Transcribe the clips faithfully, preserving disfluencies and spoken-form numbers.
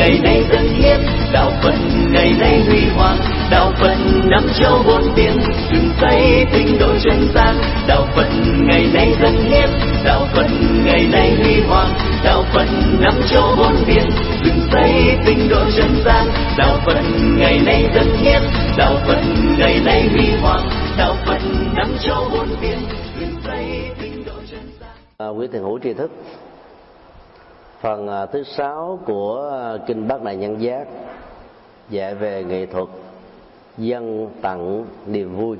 ngày nay dân hiến, đạo Phật ngày nay huy hoàng, đạo Phật năm châu bốn biển, dựng xây tinh độ chân gian. Đạo Phật ngày nay dân hiến, đạo Phật ngày nay huy hoàng, đạo Phật năm châu bốn biển, dựng xây tinh độ chân gian. Đạo Phật ngày nay dân hiến, đạo Phật ngày nay huy hoàng, đạo Phật năm châu bốn biển, dựng xây tinh độ chân gian. À, quý thiền hữu tri thức, phần à, thứ sáu của à, kinh Bát Đại Nhân Giác dạy về nghệ thuật dâng tặng niềm vui.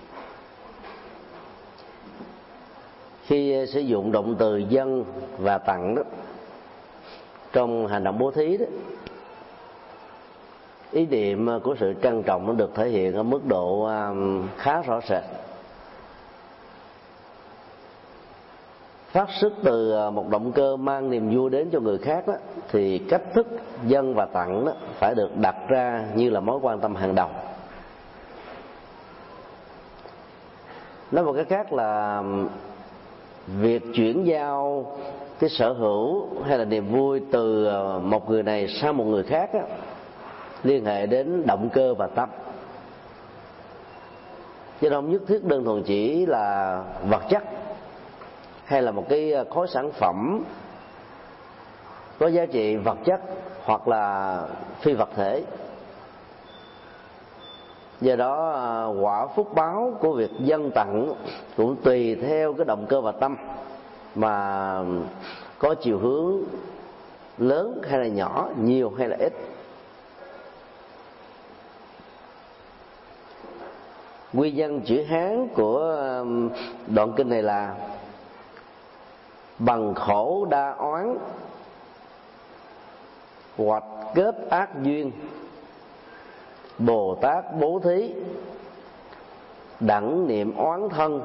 Khi sử dụng động từ dâng và tặng đó trong hành động bố thí đó, ý niệm của sự trân trọng nó được thể hiện ở mức độ à, khá rõ rệt. Phát xuất từ một động cơ mang niềm vui đến cho người khác đó, thì cách thức dâng và tặng đó phải được đặt ra như là mối quan tâm hàng đầu. Nói một cái khác là việc chuyển giao cái sở hữu hay là niềm vui từ một người này sang một người khác đó, liên hệ đến động cơ và tâm, chứ không nhất thiết đơn thuần chỉ là vật chất hay là một cái khối sản phẩm có giá trị vật chất hoặc là phi vật thể. Do đó quả phúc báo của việc dâng tặng cũng tùy theo cái động cơ và tâm mà có chiều hướng lớn hay là nhỏ, nhiều hay là ít. Nguyên nhân chữ Hán của đoạn kinh này là bằng khổ đa oán, hoạch kết ác duyên, Bồ Tát bố thí, đẳng niệm oán thân,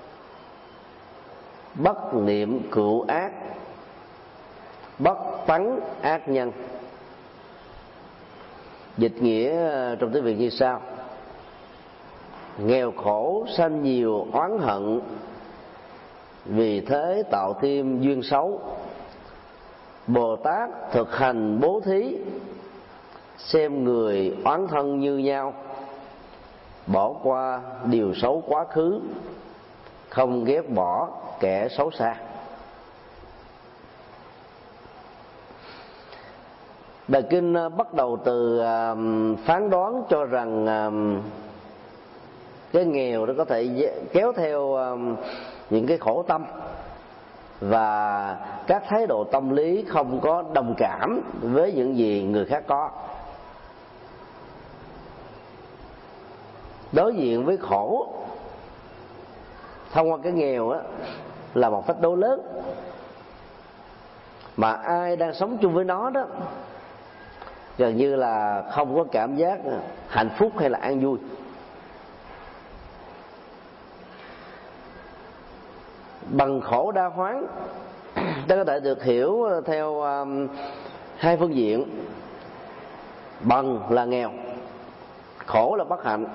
bất niệm cựu ác, bất tấn ác nhân. Dịch nghĩa trong tiếng Việt như sau: nghèo khổ sanh nhiều oán hận, vì thế tạo thêm duyên xấu. Bồ Tát thực hành bố thí, xem người oán thân như nhau, bỏ qua điều xấu quá khứ, không ghét bỏ kẻ xấu xa. Bài kinh bắt đầu từ phán đoán cho rằng cái nghèo nó có thể kéo theo những cái khổ tâm và các thái độ tâm lý không có đồng cảm với những gì người khác có. Đối diện với khổ thông qua cái nghèo á là một thách đố lớn, mà ai đang sống chung với nó đó gần như là không có cảm giác hạnh phúc hay là an vui. Bằng khổ đa hoán ta có thể được hiểu theo um, hai phương diện. Bằng là nghèo, khổ là bất hạnh.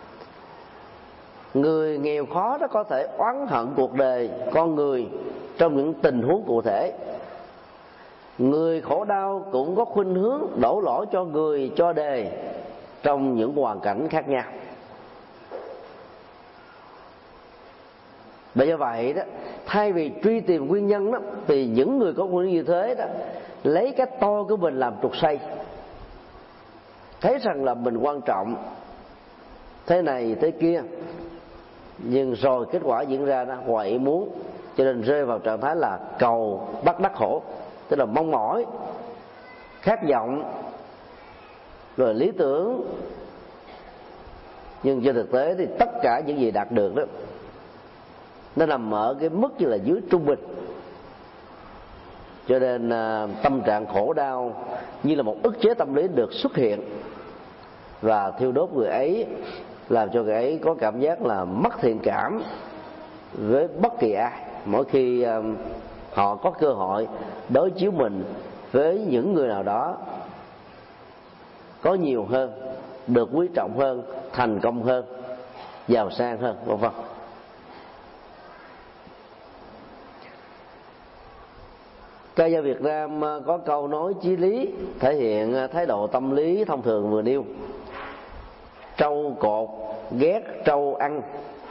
Người nghèo khó đó có thể oán hận cuộc đời con người trong những tình huống cụ thể. Người khổ đau cũng có khuynh hướng đổ lỗi cho người, cho đời trong những hoàn cảnh khác nhau. Bởi do vậy đó, thay vì truy tìm nguyên nhân đó, thì những người có khuynh hướng như thế đó lấy cái to của mình làm trục xây, thấy rằng là mình quan trọng thế này thế kia, nhưng rồi kết quả diễn ra đó ngoài ý muốn, cho nên rơi vào trạng thái là cầu bắt đắc khổ, tức là mong mỏi, khát vọng, rồi lý tưởng, nhưng trên thực tế thì tất cả những gì đạt được đó nó nằm ở cái mức như là dưới trung bình. Cho nên tâm trạng khổ đau như là một ức chế tâm lý được xuất hiện và thiêu đốt người ấy, làm cho người ấy có cảm giác là mất thiện cảm với bất kỳ ai mỗi khi họ có cơ hội đối chiếu mình với những người nào đó có nhiều hơn, được quý trọng hơn, thành công hơn, giàu sang hơn, vân vân. Ca dao Việt Nam có câu nói chí lý thể hiện thái độ tâm lý thông thường vừa nêu: trâu cột ghét trâu ăn.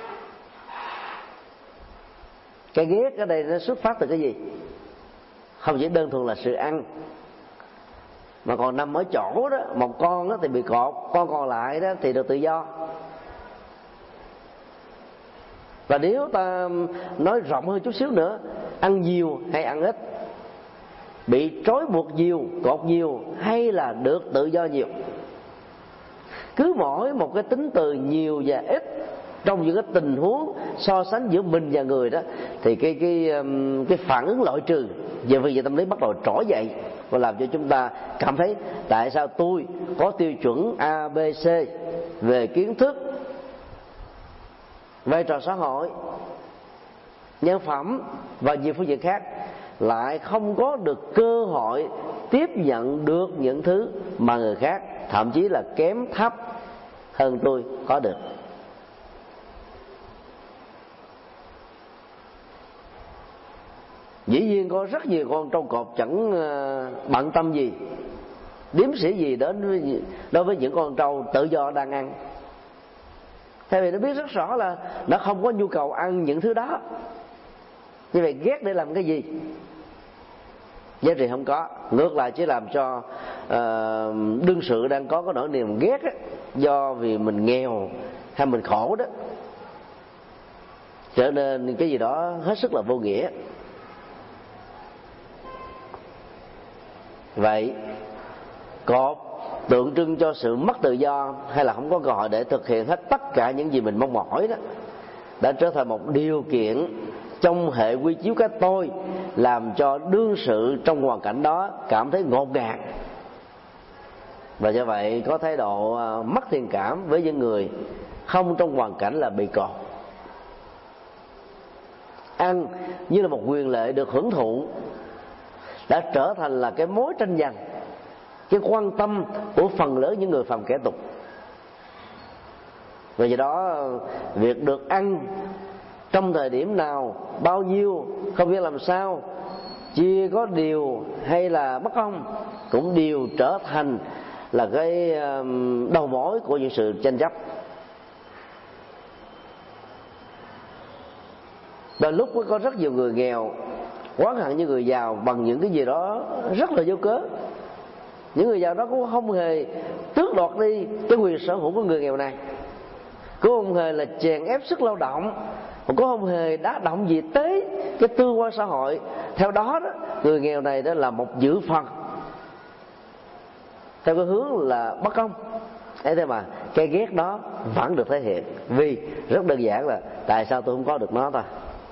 Cái ghét ở đây nó xuất phát từ cái gì? Không chỉ đơn thuần là sự ăn, mà còn nằm ở chỗ đó, một con đó thì bị cột, con còn lại đó thì được tự do. Và nếu ta nói rộng hơn chút xíu nữa, ăn nhiều hay ăn ít, bị trói buộc nhiều, cột nhiều hay là được tự do nhiều, cứ mỗi một cái tính từ nhiều và ít trong những cái tình huống so sánh giữa mình và người đó, thì cái cái cái phản ứng loại trừ về phương diện tâm lý bắt đầu trỗi dậy và làm cho chúng ta cảm thấy tại sao tôi có tiêu chuẩn A, B, C về kiến thức, vai trò xã hội, nhân phẩm và nhiều phương diện khác, lại không có được cơ hội tiếp nhận được những thứ mà người khác, thậm chí là kém thấp hơn tôi, có được. Dĩ nhiên có rất nhiều con trâu cọp chẳng bận tâm gì, điếm sĩ gì đến với, đối với những con trâu tự do đang ăn. Tại vì nó biết rất rõ là nó không có nhu cầu ăn những thứ đó. Như vậy ghét để làm cái gì? Giá trị không có, ngược lại chỉ làm cho uh, đương sự đang có cái nỗi niềm ghét á, do vì mình nghèo hay mình khổ đó, trở nên cái gì đó hết sức là vô nghĩa. Vậy cột tượng trưng cho sự mất tự do hay là không có cơ hội để thực hiện hết tất cả những gì mình mong mỏi đó, đã trở thành một điều kiện trong hệ quy chiếu cái tôi, làm cho đương sự trong hoàn cảnh đó cảm thấy ngột ngạt, và do vậy có thái độ mất thiện cảm với những người không trong hoàn cảnh là bị cột. Ăn như là một quyền lợi được hưởng thụ đã trở thành là cái mối tranh giành, cái quan tâm của phần lớn những người phàm kẻ tục. Và do đó việc được ăn trong thời điểm nào, bao nhiêu, không biết làm sao, chia có điều hay là bất công, cũng đều trở thành là cái đầu mối của những sự tranh chấp. Đôi lúc có rất nhiều người nghèo oán hận những người giàu bằng những cái gì đó rất là vô cớ. Những người giàu đó cũng không hề tước đoạt đi cái quyền sở hữu của người nghèo này, cũng không hề là chèn ép sức lao động, cũng không hề đá động gì tới cái tư quan xã hội. Theo đó đó, người nghèo này đó là một dự phần theo cái hướng là bất công. Thế thế mà cái ghét đó vẫn được thể hiện, vì rất đơn giản là tại sao tôi không có được nó thôi.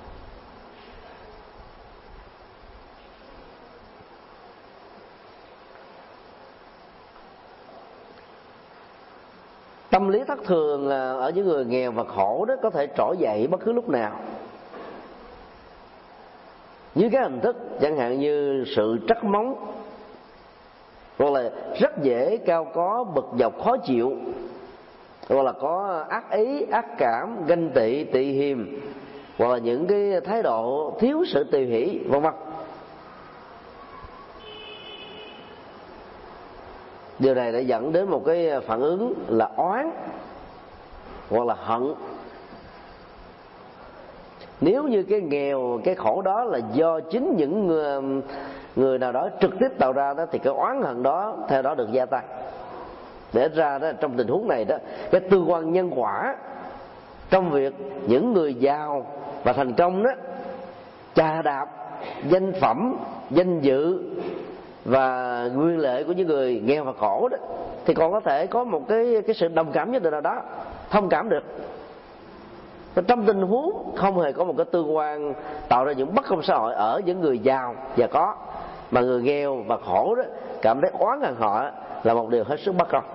Tâm lý thất thường ở những người nghèo và khổ đó có thể trỗi dậy bất cứ lúc nào, như cái hình thức chẳng hạn như sự trách móc, hoặc là rất dễ cao có, bực dọc, khó chịu, hoặc là có ác ý, ác cảm, ganh tị, tị hiềm, hoặc là những cái thái độ thiếu sự tùy hỷ, vân vân. Điều này đã dẫn đến một cái phản ứng là oán hoặc là hận. Nếu như cái nghèo, cái khổ đó là do chính những người, người nào đó trực tiếp tạo ra đó, thì cái oán hận đó theo đó được gia tăng. Để ra đó, trong tình huống này đó, cái tương quan nhân quả trong việc những người giàu và thành công đó chà đạp danh phẩm, danh dự và nguyên lệ của những người nghèo và khổ đó, thì còn có thể có một cái cái sự đồng cảm nhất định nào đó, thông cảm được. Và trong tình huống không hề có một cái tương quan tạo ra những bất công xã hội ở những người giàu và có, mà người nghèo và khổ đó cảm thấy oán hận họ là một điều hết sức bất công.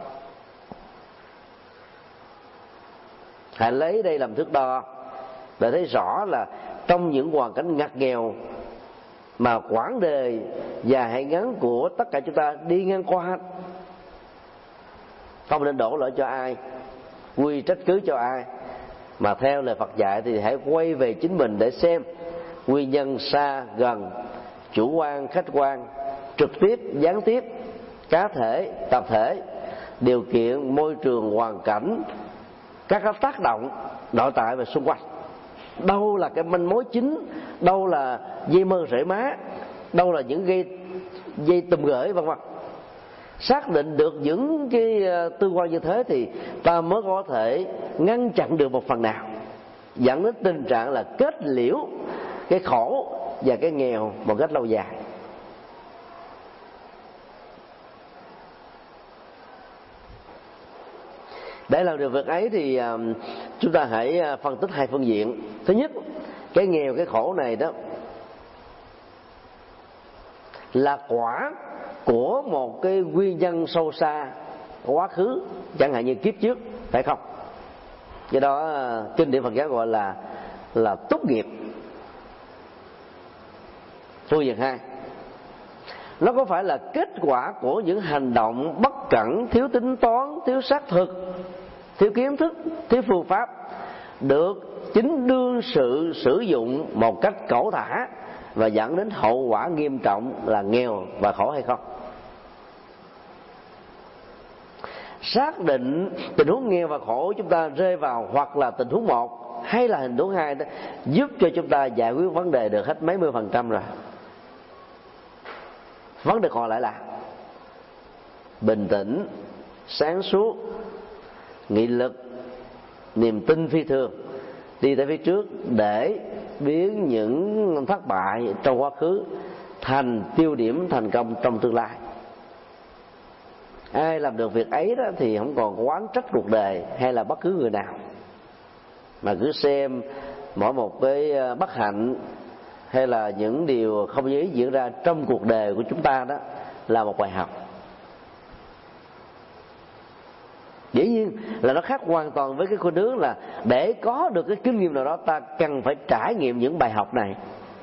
Hãy lấy đây làm thước đo để thấy rõ là trong những hoàn cảnh ngặt nghèo mà quãng đời dài hay ngắn của tất cả chúng ta đi ngang qua, không nên đổ lỗi cho ai, quy trách cứ cho ai, mà theo lời Phật dạy thì hãy quay về chính mình để xem nguyên nhân xa gần, chủ quan, khách quan, trực tiếp, gián tiếp, cá thể, tập thể, điều kiện, môi trường, hoàn cảnh, các cái tác động nội tại và xung quanh. Đâu là cái manh mối chính, đâu là dây mơ rễ má, đâu là những dây dây tùm gửi, vân vân. Xác định được những cái tương quan như thế thì ta mới có thể ngăn chặn được một phần nào, dẫn đến tình trạng là kết liễu cái khổ và cái nghèo một cách lâu dài. Để làm được việc ấy thì chúng ta hãy phân tích hai phương diện. Thứ nhất, cái nghèo, cái khổ này đó là quả của một cái nguyên nhân sâu xa quá khứ, chẳng hạn như kiếp trước, phải không? Do đó kinh điển Phật giáo gọi là là túc nghiệp. Phương diện hai, nó có phải là kết quả của những hành động bất cẩn, thiếu tính toán, thiếu xác thực, thiếu kiến thức, thiếu phương pháp, được chính đương sự sử dụng một cách cẩu thả và dẫn đến hậu quả nghiêm trọng là nghèo và khổ hay không? Xác định tình huống nghèo và khổ chúng ta rơi vào hoặc là tình huống một hay là tình huống hai đó, giúp cho chúng ta giải quyết vấn đề được hết mấy mươi phần trăm rồi. Vấn đề còn lại là bình tĩnh, sáng suốt, nghị lực, niềm tin phi thường, đi tới phía trước để biến những thất bại trong quá khứ thành tiêu điểm thành công trong tương lai. Ai làm được việc ấy đó thì không còn oán trách cuộc đời hay là bất cứ người nào, mà cứ xem mỗi một cái bất hạnh hay là những điều không như ý diễn ra trong cuộc đời của chúng ta đó là một bài học. Dĩ nhiên là nó khác hoàn toàn với cái khuynh hướng là để có được cái kinh nghiệm nào đó ta cần phải trải nghiệm những bài học này.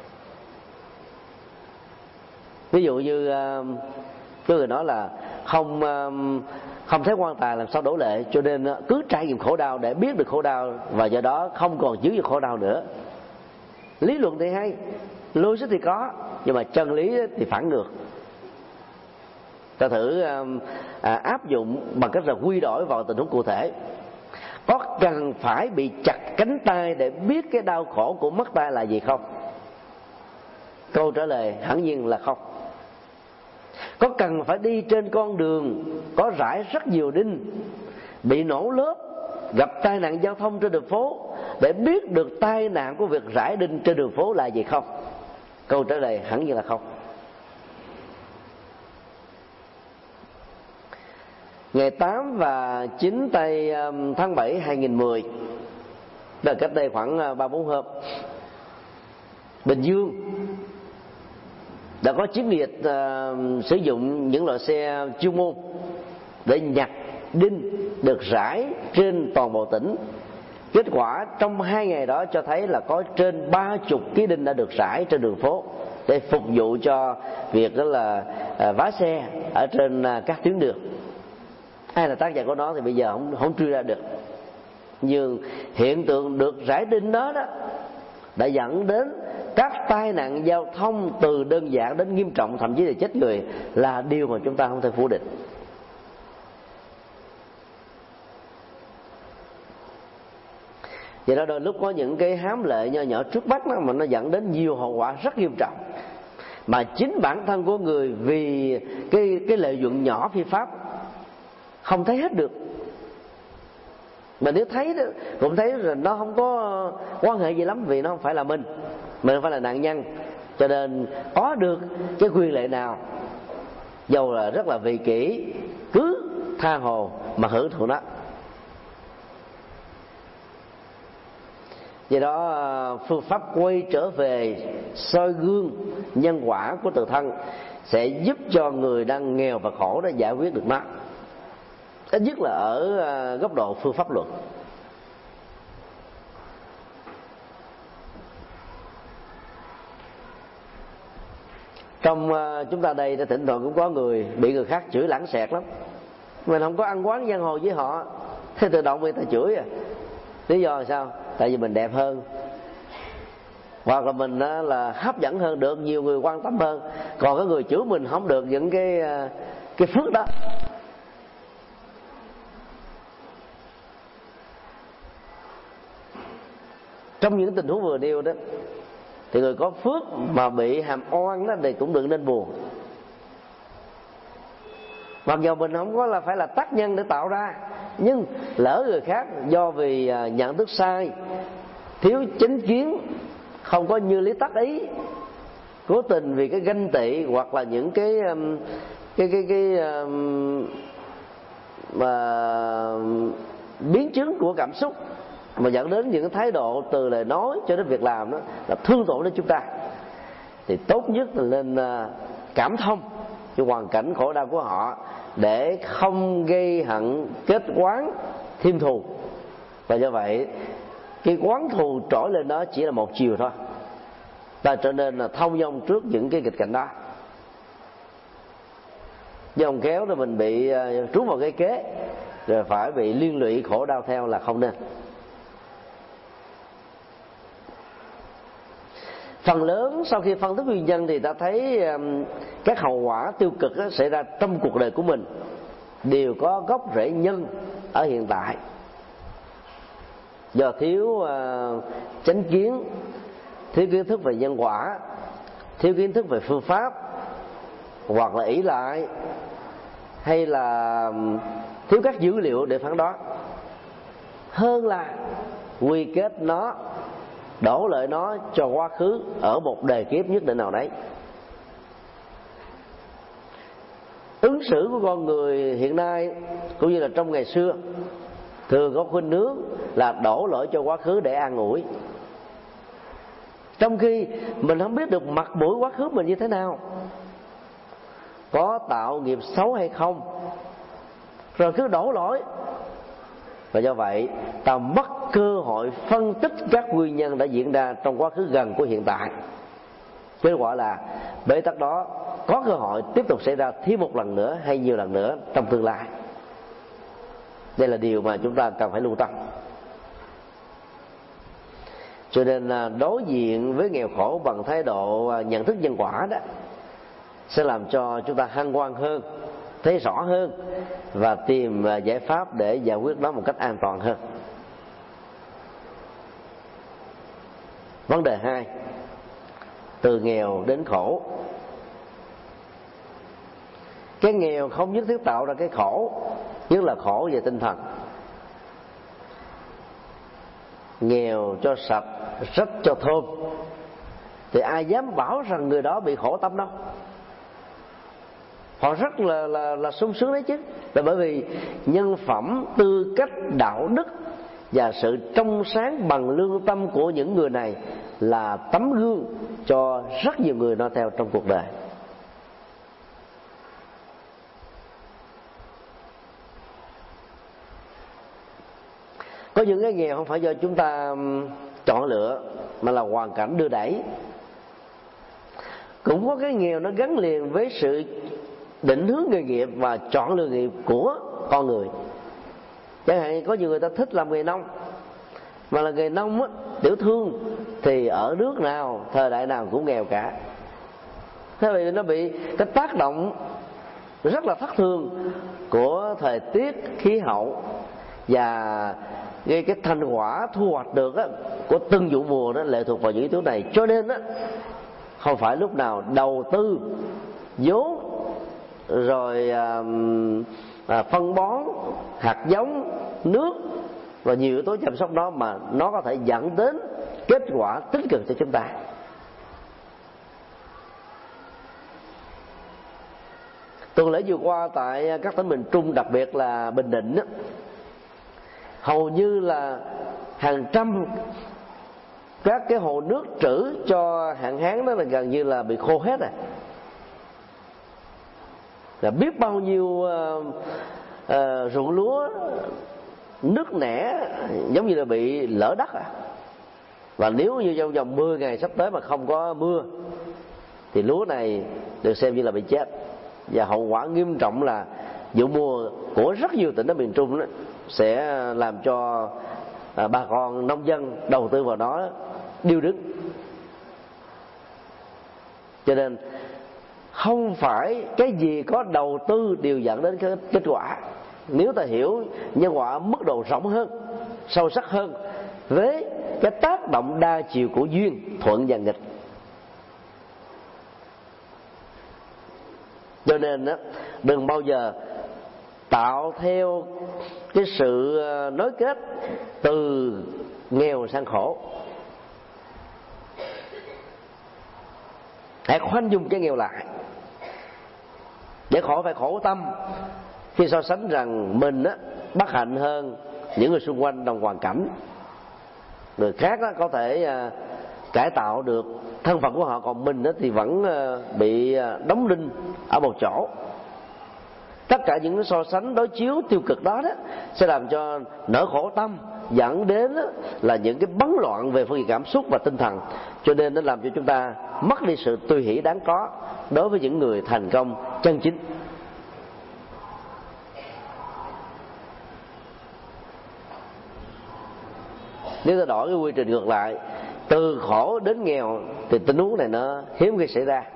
Ví dụ như có người nói là không không thấy quan tài làm sao đổ lệ, cho nên cứ trải nghiệm khổ đau để biết được khổ đau và do đó không còn chịu được khổ đau nữa. Lý luận thì hay, logic thì có, nhưng mà chân lý thì phản ngược. Ta thử à, áp dụng bằng cách là quy đổi vào tình huống cụ thể. Có cần phải bị chặt cánh tay để biết cái đau khổ của mất tay là gì không? Câu trả lời hẳn nhiên là không. Có cần phải đi trên con đường có rải rất nhiều đinh, bị nổ lớp, gặp tai nạn giao thông trên đường phố để biết được tai nạn của việc rải đinh trên đường phố là gì không? Câu trả lời hẳn nhiên là không. Ngày tám và chín tây tháng bảy hai nghìn mười, là cách đây khoảng ba bốn hôm, Bình Dương đã có chiến dịch uh, sử dụng những loại xe chuyên môn để nhặt đinh được rải trên toàn bộ tỉnh. Kết quả trong hai ngày đó cho thấy là có trên ba chục ký đinh đã được rải trên đường phố để phục vụ cho việc đó là uh, vá xe ở trên uh, các tuyến đường. Ai là tác giả của nó thì bây giờ không không truy ra được. Nhưng hiện tượng được rải đinh đó đó đã dẫn đến các tai nạn giao thông từ đơn giản đến nghiêm trọng, thậm chí là chết người, là điều mà chúng ta không thể phủ định. Vậy đó, đôi lúc có những cái hám lợi nho nhỏ trước mắt đó, mà nó dẫn đến nhiều hậu quả rất nghiêm trọng, mà chính bản thân của người vì cái cái lợi nhuận nhỏ phi pháp không thấy hết được. Mà nếu thấy đó, cũng thấy là nó không có quan hệ gì lắm, vì nó không phải là mình, mình không phải là nạn nhân, cho nên có được cái quyền lợi nào, dầu là rất là vị kỷ, cứ tha hồ mà hưởng thụ nó. Do đó phương pháp quay trở về soi gương nhân quả của tự thân sẽ giúp cho người đang nghèo và khổ để giải quyết được nó, ít nhất là ở góc độ phương pháp luận. Trong chúng ta đây thỉnh thoảng cũng có người bị người khác chửi lãng xẹt lắm, mình không có ăn quán giang hồ với họ, thế tự động người ta chửi à. Lý do là sao? Tại vì mình đẹp hơn, hoặc là mình là hấp dẫn hơn, được nhiều người quan tâm hơn, còn cái người chữa mình không được những cái cái phước đó. Trong những tình huống vừa nêu đó thì người có phước mà bị hàm oan đó thì cũng đừng nên buồn. Mặc dù mình không có là phải là tác nhân để tạo ra, nhưng lỡ người khác do vì nhận thức sai, thiếu chánh kiến, không có như lý tắc ý, cố tình vì cái ganh tị hoặc là những cái cái cái cái, cái mà biến chứng của cảm xúc mà dẫn đến những cái thái độ từ lời nói cho đến việc làm đó là thương tổn đến chúng ta, thì tốt nhất là nên cảm thông cái hoàn cảnh khổ đau của họ để không gây hận kết oán thêm thù. Và do vậy cái oán thù trỗi lên đó chỉ là một chiều thôi, ta trở nên là thông dong trước những cái nghịch cảnh đó. Nhưng không kéo rồi mình bị trú vào cái kế rồi phải bị liên lụy khổ đau theo là không nên. Phần lớn sau khi phân tích nguyên nhân thì ta thấy các hậu quả tiêu cực xảy ra trong cuộc đời của mình đều có gốc rễ nhân ở hiện tại, do thiếu uh, chánh kiến, thiếu kiến thức về nhân quả, thiếu kiến thức về phương pháp, hoặc là ỷ lại, hay là thiếu các dữ liệu để phán đoán, hơn là quy kết nó, đổ lợi nó cho quá khứ ở một đời kiếp nhất định nào đấy. Ứng xử của con người hiện nay cũng như là trong ngày xưa thường có khuynh hướng là đổ lỗi cho quá khứ để an ủi, trong khi mình không biết được mặt mũi quá khứ mình như thế nào, có tạo nghiệp xấu hay không, rồi cứ đổ lỗi. Và do vậy ta mất cơ hội phân tích các nguyên nhân đã diễn ra trong quá khứ gần của hiện tại. Kết quả là bế tắc đó có cơ hội tiếp tục xảy ra thêm một lần nữa hay nhiều lần nữa trong tương lai. Đây là điều mà chúng ta cần phải lưu tâm. Cho nên đối diện với nghèo khổ bằng thái độ nhận thức nhân quả đó sẽ làm cho chúng ta hân hoan hơn, thấy rõ hơn và tìm giải pháp để giải quyết nó một cách an toàn hơn. Vấn đề hai, từ nghèo đến khổ. Cái nghèo không nhất thiết tạo ra cái khổ, nhất là khổ về tinh thần. Nghèo cho sạch, rách cho thơm, thì ai dám bảo rằng người đó bị khổ tâm đâu. Họ rất là là là sung sướng đấy chứ, là bởi vì nhân phẩm, tư cách, đạo đức và sự trong sáng bằng lương tâm của những người này là tấm gương cho rất nhiều người noi theo trong cuộc đời. Có những cái nghèo không phải do chúng ta chọn lựa mà là hoàn cảnh đưa đẩy. Cũng có cái nghèo nó gắn liền với sự định hướng nghề nghiệp và chọn lựa nghiệp của con người. Chẳng hạn có nhiều người ta thích làm nghề nông, mà là nghề nông á, tiểu thương thì ở nước nào, thời đại nào cũng nghèo cả. Thế vì nó bị cái tác động rất là thất thường của thời tiết, khí hậu và cái, cái thành quả thu hoạch được á, của từng vụ mùa đó lệ thuộc vào những yếu tố này. Cho nên á, không phải lúc nào đầu tư vốn rồi à, à, phân bón, hạt giống, nước và nhiều yếu tố chăm sóc đó mà nó có thể dẫn đến kết quả tích cực cho chúng ta. Tuần lễ vừa qua tại các tỉnh miền Trung, đặc biệt là Bình Định đó, hầu như là hàng trăm các cái hồ nước trữ cho hạn hán đó là gần như là bị khô hết rồi. Là biết bao nhiêu uh, uh, ruộng lúa nước nẻ giống như là bị lở đất à. Và nếu như trong vòng mười ngày sắp tới mà không có mưa thì lúa này được xem như là bị chết. Và hậu quả nghiêm trọng là vụ mùa của rất nhiều tỉnh ở miền Trung đó sẽ làm cho à, bà con nông dân đầu tư vào đó điêu đứng. Cho nên không phải cái gì có đầu tư đều dẫn đến cái kết quả. Nếu ta hiểu nhân quả ở mức độ rộng hơn, sâu sắc hơn, với cái tác động đa chiều của duyên, thuận và nghịch. Cho nên đó, đừng bao giờ tạo theo cái sự nối kết từ nghèo sang khổ. Hãy khoanh dung cái nghèo lại, để khỏi phải khổ tâm khi so sánh rằng mình á bất hạnh hơn những người xung quanh đồng hoàn cảnh. Người khác á, có thể à, cải tạo được thân phận của họ, còn mình á, thì vẫn à, bị đóng đinh ở một chỗ. Tất cả những so sánh đối chiếu tiêu cực đó, đó sẽ làm cho nỗi khổ tâm, dẫn đến đó là những cái bấn loạn về phương diện cảm xúc và tinh thần. Cho nên nó làm cho chúng ta mất đi sự tùy hỷ đáng có đối với những người thành công chân chính. Nếu ta đổi cái quy trình ngược lại, từ khổ đến nghèo, thì tình huống này nó hiếm khi xảy ra.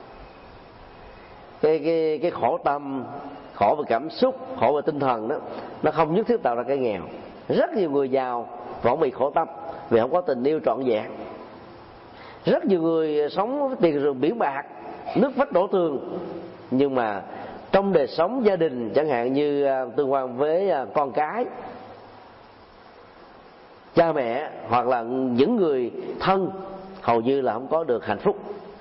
Cái cái cái khổ tâm, khổ về cảm xúc, khổ về tinh thần đó, nó không nhất thiết tạo ra cái nghèo. Rất nhiều người giàu vẫn bị khổ tâm vì không có tình yêu trọn vẹn. Rất nhiều người sống với tiền rừng biển bạc, nước vách đổ tường, nhưng mà trong đời sống gia đình, chẳng hạn như tương quan với con cái, cha mẹ hoặc là những người thân, hầu như là không có được hạnh phúc.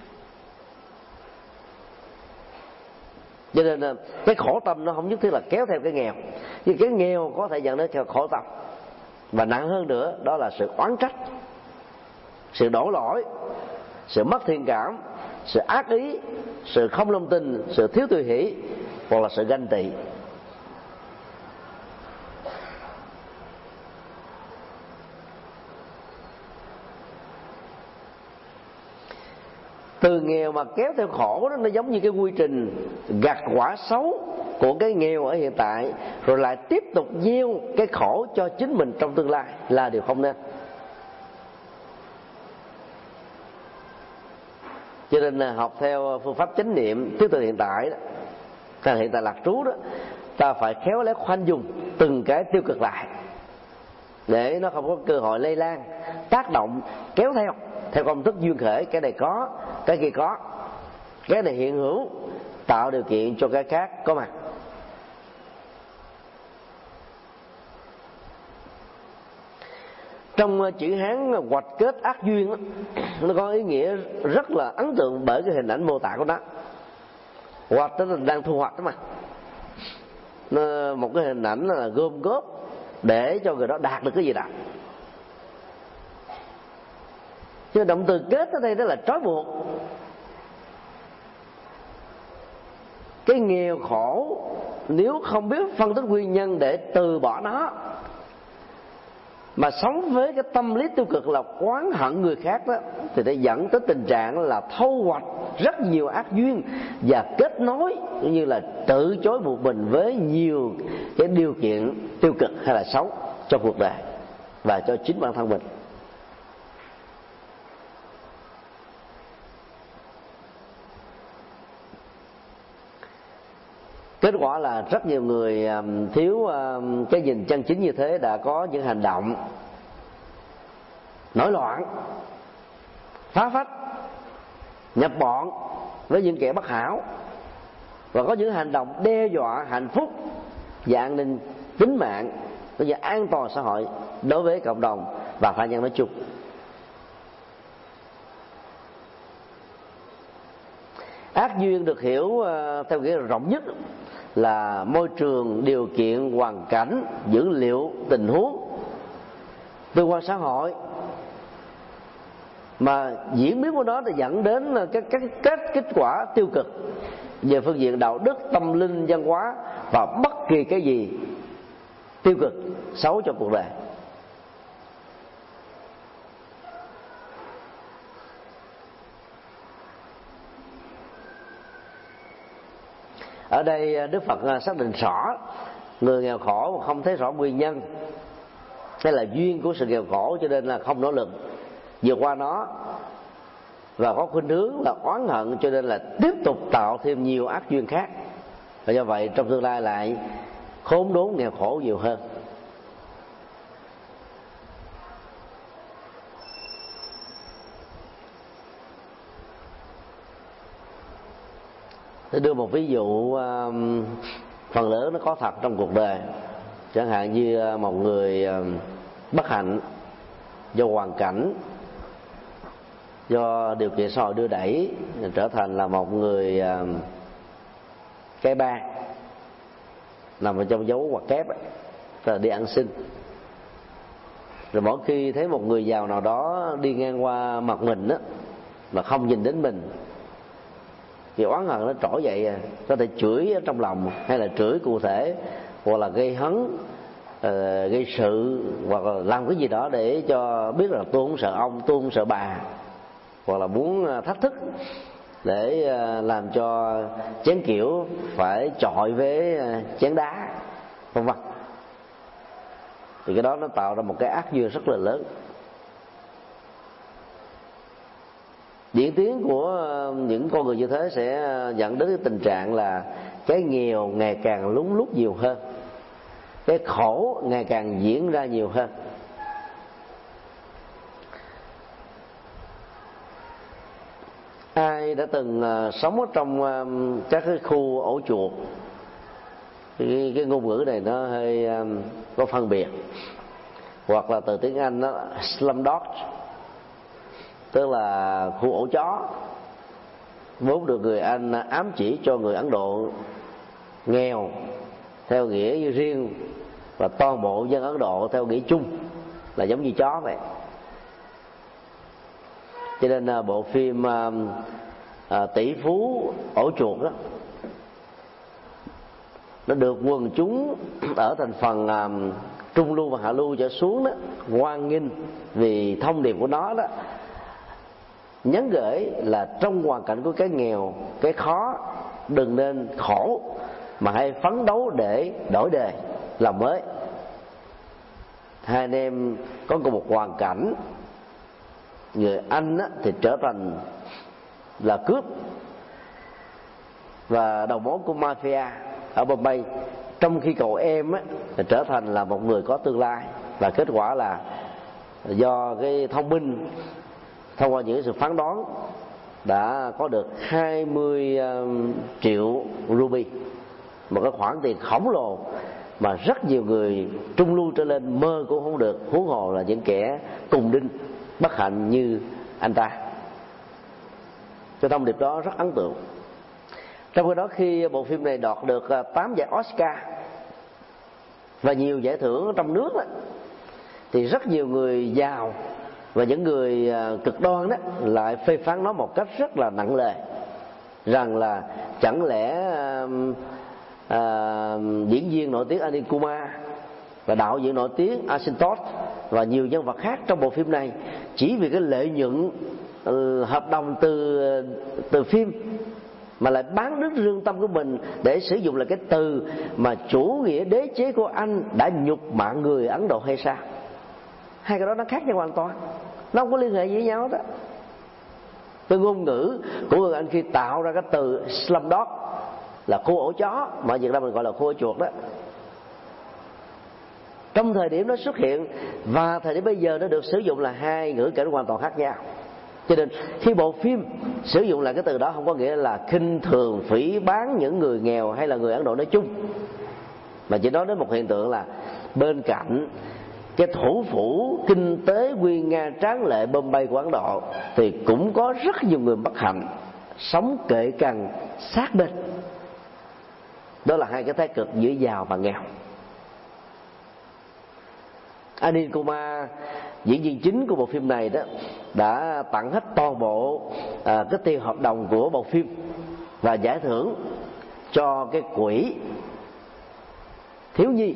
Cho nên cái khổ tâm nó không nhất thiết là kéo theo cái nghèo, nhưng cái nghèo có thể dẫn đến theo khổ tâm. Và nặng hơn nữa, đó là sự oán trách, sự đổ lỗi, sự mất thiện cảm, sự ác ý, sự không lòng tin, sự thiếu tùy hỷ, hoặc là sự ganh tị. Từ nghèo mà kéo theo khổ đó, nó giống như cái quy trình gặt quả xấu của cái nghèo ở hiện tại, rồi lại tiếp tục gieo cái khổ cho chính mình trong tương lai, là điều không nên. Cho nên là học theo phương pháp chánh niệm thứ tự hiện tại đó, là hiện tại lạc trú đó, ta phải khéo léo khoanh dùng từng cái tiêu cực lại, để nó không có cơ hội lây lan, tác động, kéo theo theo công thức duyên khởi. Cái này có, cái kia có, cái này hiện hữu, tạo điều kiện cho cái khác có mặt. Trong chữ Hán hoạch kết ác duyên đó, nó có ý nghĩa rất là ấn tượng bởi cái hình ảnh mô tả của nó. Hoạch tức là đang thu hoạch đó mà, nó một cái hình ảnh là gom góp để cho người đó đạt được cái gì đó. Chứ động từ kết ở đây đó là trói buộc. Cái nghèo khổ nếu không biết phân tích nguyên nhân để từ bỏ nó, mà sống với cái tâm lý tiêu cực là oán hận người khác đó, thì sẽ dẫn tới tình trạng là thâu hoạch rất nhiều ác duyên, và kết nối như là tự chối buộc mình với nhiều cái điều kiện tiêu cực hay là xấu cho cuộc đời và cho chính bản thân mình. Kết quả là rất nhiều người thiếu cái nhìn chân chính như thế đã có những hành động nổi loạn, phá phách, nhập bọn với những kẻ bất hảo, và có những hành động đe dọa hạnh phúc và an ninh tính mạng và an toàn xã hội đối với cộng đồng và tha nhân nói chung. Ác duyên được hiểu theo nghĩa rộng nhất là môi trường, điều kiện, hoàn cảnh, dữ liệu, tình huống, tương quan xã hội, mà diễn biến của nó đã dẫn đến các các kết kết quả tiêu cực về phương diện đạo đức, tâm linh, văn hóa và bất kỳ cái gì tiêu cực xấu cho cuộc đời. Ở đây Đức Phật xác định rõ người nghèo khổ mà không thấy rõ nguyên nhân hay là duyên của sự nghèo khổ, cho nên là không nỗ lực vượt qua nó, và có khuynh hướng là oán hận, cho nên là tiếp tục tạo thêm nhiều ác duyên khác, và do vậy trong tương lai lại khốn đốn nghèo khổ nhiều hơn. Tôi đưa một ví dụ phần lớn nó có thật trong cuộc đời. Chẳng hạn như một người bất hạnh do hoàn cảnh, do điều kiện xã hội đưa đẩy, trở thành là một người cái ba, nằm ở trong dấu ngoặc kép, tức là đi ăn xin. Rồi mỗi khi thấy một người giàu nào đó đi ngang qua mặt mình á, mà không nhìn đến mình, thì oán hận nó trỗi dậy, có thể chửi ở trong lòng, hay là chửi cụ thể, hoặc là gây hấn, gây sự, hoặc là làm cái gì đó để cho biết là tôi không sợ ông, tôi không sợ bà, hoặc là muốn thách thức để làm cho chén kiểu phải chọi với chén đá, vân vân. Thì cái đó nó tạo ra một cái ác duyên rất là lớn. Diễn tiến của những con người như thế sẽ dẫn đến cái tình trạng là cái nghèo ngày càng lún lút nhiều hơn, cái khổ ngày càng diễn ra nhiều hơn. Ai đã từng sống ở trong các cái khu ổ chuột, cái, cái ngôn ngữ này nó hơi có phân biệt, hoặc là từ tiếng Anh nó slumdog, tức là khu ổ chó, vốn được người Anh ám chỉ cho người Ấn Độ nghèo theo nghĩa riêng, và toàn bộ dân Ấn Độ theo nghĩa chung là giống như chó vậy. Cho nên bộ phim à, à, tỷ phú ổ chuột đó, nó được quần chúng ở thành phần à, trung lưu và hạ lưu trở xuống đó hoan nghênh, vì thông điệp của nó đó nhắn gửi là trong hoàn cảnh của cái nghèo, cái khó, đừng nên khổ, mà hãy phấn đấu để đổi đời, làm mới. Hai anh em có cùng một hoàn cảnh. Người anh á, thì trở thành là cướp và đầu mối của mafia ở Bombay, trong khi cậu em á, trở thành là một người có tương lai. Và kết quả là do cái thông minh, thông qua những sự phán đoán, đã có được hai mươi triệu ruby, một cái khoản tiền khổng lồ mà rất nhiều người trung lưu trở lên mơ cũng không được, huống hồ là những kẻ cùng đinh bất hạnh như anh ta. Cái thông điệp đó rất ấn tượng. Trong khi đó, khi bộ phim này đoạt được tám giải Oscar và nhiều giải thưởng trong nước đó, thì rất nhiều người giàu và những người cực đoan đó lại phê phán nó một cách rất là nặng nề, rằng là chẳng lẽ à, diễn viên nổi tiếng Anil Kumar và đạo diễn nổi tiếng Ashutosh và nhiều nhân vật khác trong bộ phim này chỉ vì cái lợi nhuận uh, hợp đồng từ từ phim mà lại bán đứt lương tâm của mình để sử dụng là cái từ mà chủ nghĩa đế chế của Anh đã nhục mạ người Ấn Độ hay sao? Hai cái đó nó khác nhau hoàn toàn, nó không có liên hệ với nhau đó. Cái ngôn ngữ của người Anh khi tạo ra cái từ slumdog là khu ổ chó, mà ở Việt Nam mình gọi là khu ổ chuột đó, trong thời điểm nó xuất hiện và thời điểm bây giờ nó được sử dụng là hai ngữ cảnh hoàn toàn khác nhau. Cho nên khi bộ phim sử dụng lại cái từ đó không có nghĩa là khinh thường, phỉ báng những người nghèo hay là người Ấn Độ nói chung, mà chỉ nói đến một hiện tượng là bên cạnh cái thủ phủ kinh tế nguy nga tráng lệ Bombay của Ấn Độ thì cũng có rất nhiều người bất hạnh sống kệ cằn sát bên. Đó là hai cái thái cực giữa giàu và nghèo. Anil Kumar, diễn viên chính của bộ phim này đó, đã tặng hết toàn bộ à, cái tiền hợp đồng của bộ phim và giải thưởng cho cái quỹ thiếu nhi,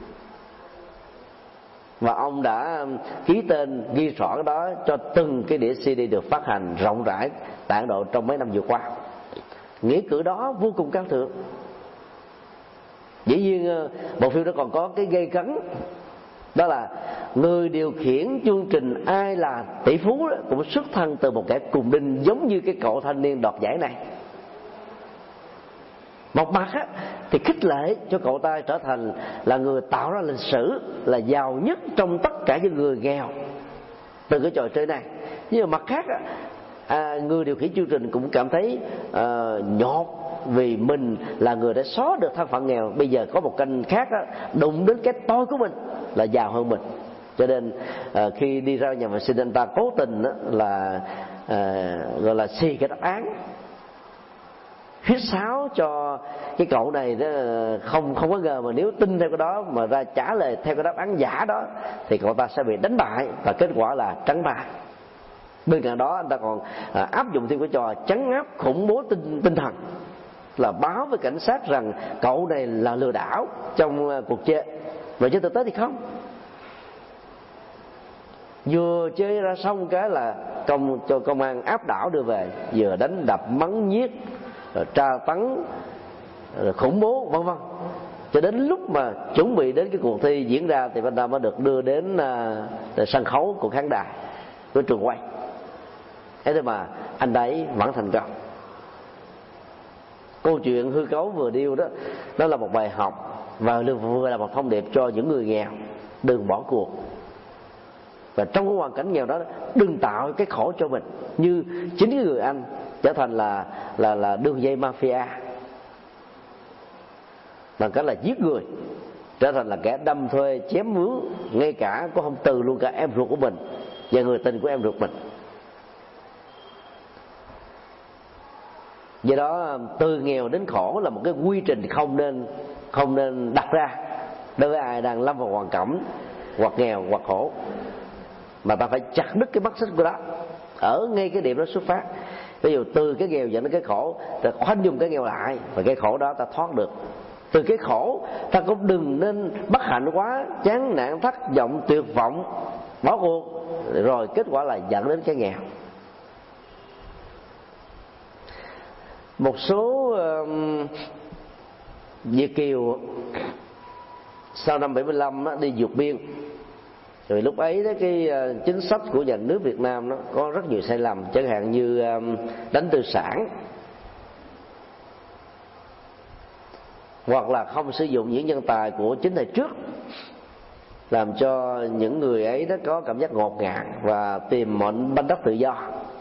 và ông đã ký tên ghi rõ cái đó cho từng cái đĩa xê đê được phát hành rộng rãi tại Ấn Độ trong mấy năm vừa qua. Nghĩa cử đó vô cùng cao thượng. Dĩ nhiên bộ phim đó còn có cái gây cấn, đó là người điều khiển chương trình Ai Là Tỷ Phú đó cũng xuất thân từ một kẻ cùng đinh giống như cái cậu thanh niên đoạt giải này. Một mặt á, thì khích lệ cho cậu ta trở thành là người tạo ra lịch sử, là giàu nhất trong tất cả những người nghèo từ cái trò chơi này. Nhưng mà mặt khác á, à, người điều khiển chương trình cũng cảm thấy à, nhột vì mình là người đã xóa được thân phận nghèo. Bây giờ có một kênh khác á, đụng đến cái tôi của mình là giàu hơn mình. Cho nên à, khi đi ra nhà vệ sinh, anh ta cố tình á, là à, gọi là xì cái đáp án, huyết sáo cho cái cậu này đó, không không có ngờ mà nếu tin theo cái đó mà ra trả lời theo cái đáp án giả đó thì cậu ta sẽ bị đánh bại và kết quả là trắng tay. Bên cạnh đó anh ta còn à, áp dụng thêm cái trò trấn áp khủng bố tinh tinh thần, là báo với cảnh sát rằng cậu này là lừa đảo trong uh, cuộc chơi. Và trên thực tế thì không, vừa chơi ra xong cái là công cho công an áp đảo đưa về, vừa đánh đập mắng nhiếc, rồi tra tấn, rồi khủng bố vân vân. Cho đến lúc mà chuẩn bị đến cái cuộc thi diễn ra thì anh ta mới được đưa đến uh, sân khấu của khán đài, của trường quay. Thế nhưng mà anh ấy vẫn thành công. Câu chuyện hư cấu vừa điêu đó, đó là một bài học và vừa là một thông điệp cho những người nghèo đừng bỏ cuộc. Và trong cái hoàn cảnh nghèo đó, đừng tạo cái khổ cho mình, như chính cái người anh trở thành là là là đường dây mafia, bằng cách là giết người, trở thành là kẻ đâm thuê chém mướn, ngay cả có không từ luôn cả em ruột của mình và người tình của em ruột mình. Do đó từ nghèo đến khổ là một cái quy trình không nên không nên đặt ra đối với ai đang lâm vào hoàn cảnh hoặc nghèo hoặc khổ, mà ta phải chặt đứt cái mắt xích của đó ở ngay cái điểm đó xuất phát. Ví dụ từ cái nghèo dẫn đến cái khổ, ta khoanh dùng cái nghèo lại và cái khổ đó ta thoát được. Từ cái khổ ta cũng đừng nên bất hạnh quá, chán nản thất vọng tuyệt vọng bỏ cuộc, rồi kết quả là dẫn đến cái nghèo. Một số uh, Việt kiều sau năm bảy mươi lăm đó, đi vượt biên, rồi lúc ấy đó cái uh, chính sách của nhà nước Việt Nam nó có rất nhiều sai lầm, chẳng hạn như uh, đánh tư sản, hoặc là không sử dụng những nhân tài của chính thời trước, làm cho những người ấy đó có cảm giác ngột ngạt và tìm mệnh banh đất tự do.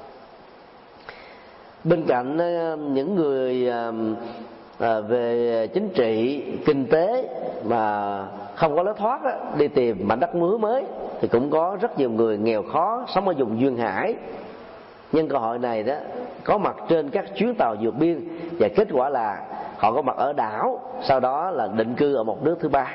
Bên cạnh những người về chính trị, kinh tế mà không có lối thoát đó, đi tìm mảnh đất mứa mới, thì cũng có rất nhiều người nghèo khó sống ở vùng duyên hải. Nhân cơ hội này đó có mặt trên các chuyến tàu vượt biên, và kết quả là họ có mặt ở đảo, sau đó là định cư ở một nước thứ ba.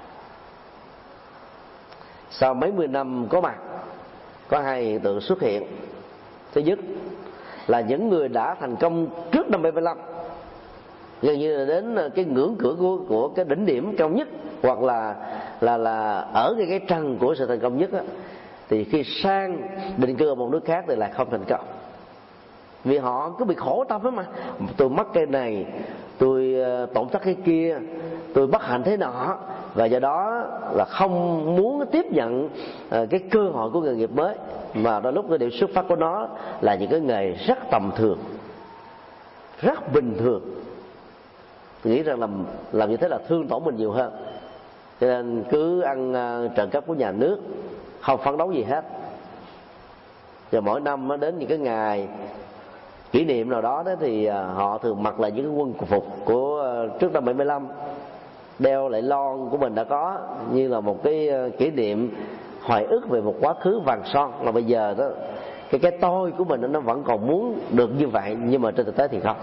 Sau mấy mươi năm có mặt, có hai hiện tượng xuất hiện. Thứ nhất là những người đã thành công trước năm bảy mươi lăm, gần như là đến cái ngưỡng cửa của, của cái đỉnh điểm cao nhất, hoặc là là là ở cái cái trần của sự thành công nhất á, thì khi sang định cư ở một nước khác thì lại không thành công, vì họ cứ bị khổ tâm lắm mà. Tôi mất cái này, tôi tổn thất cái kia, tôi bất hạnh thế nọ, và do đó là không muốn tiếp nhận cái cơ hội của nghề nghiệp mới, mà đôi lúc cái điểm xuất phát của nó là những cái nghề rất tầm thường, rất bình thường. Tôi nghĩ rằng làm làm như thế là thương tổn mình nhiều hơn, cho nên cứ ăn trợ cấp của nhà nước, không phấn đấu gì hết. Và mỗi năm nó đến những cái ngày kỷ niệm nào đó, đó thì họ thường mặc lại những cái quân phục của trước năm bảy mươi lăm, đeo lại lon của mình đã có, như là một cái kỷ niệm hoài ức về một quá khứ vàng son. Mà bây giờ đó cái cái tôi của mình nó vẫn còn muốn được như vậy, nhưng mà trên thực tế thì không.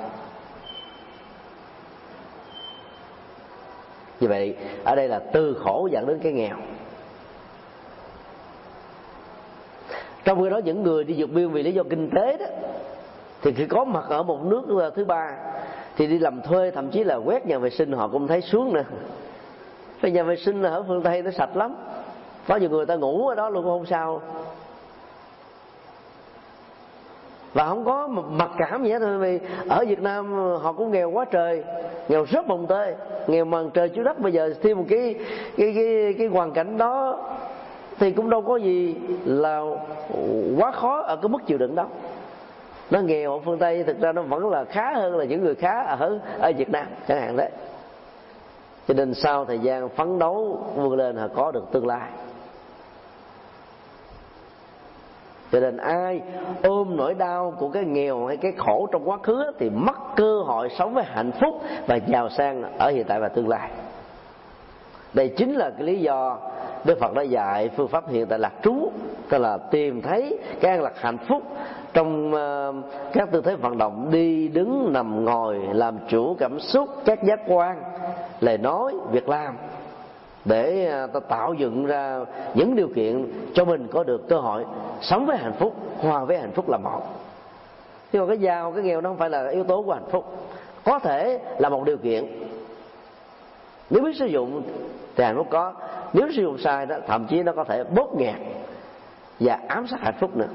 Như vậy ở đây là từ khổ dẫn đến cái nghèo. Trong khi đó những người đi vượt biên vì lý do kinh tế đó, thì khi có mặt ở một nước thứ ba thì đi làm thuê, thậm chí là quét nhà vệ sinh họ cũng thấy sướng nữa. Vì nhà vệ sinh ở phương Tây nó sạch lắm, có nhiều người ta ngủ ở đó luôn cũng không sao, và không có mặc cảm gì hết thôi. Vì ở Việt Nam họ cũng nghèo quá trời, nghèo rất mồng tơi, nghèo màn trời chiếu đất. Bây giờ thêm một cái cái cái cái hoàn cảnh đó thì cũng đâu có gì là quá khó ở cái mức chịu đựng đâu. Nó nghèo ở phương Tây thực ra nó vẫn là khá hơn là những người khá ở ở Việt Nam chẳng hạn đấy. Cho nên sau thời gian phấn đấu vươn lên họ có được tương lai. Cho nên ai ôm nỗi đau của cái nghèo hay cái khổ trong quá khứ thì mất cơ hội sống với hạnh phúc và giàu sang ở hiện tại và tương lai. Đây chính là cái lý do Đức Phật đã dạy phương pháp hiện tại lạc trú, tức là tìm thấy cái an lạc hạnh phúc trong uh, các tư thế vận động đi, đứng, nằm, ngồi, làm chủ cảm xúc, các giác quan, lời nói, việc làm, để uh, ta tạo dựng ra những điều kiện cho mình có được cơ hội sống với hạnh phúc, hòa với hạnh phúc là một. Nhưng mà cái giàu, cái nghèo nó không phải là yếu tố của hạnh phúc, có thể là một điều kiện. Nếu biết sử dụng thì hạnh phúc có, nếu sử dụng sai đó thậm chí nó có thể bóp nghẹt và ám sát hạnh phúc nữa.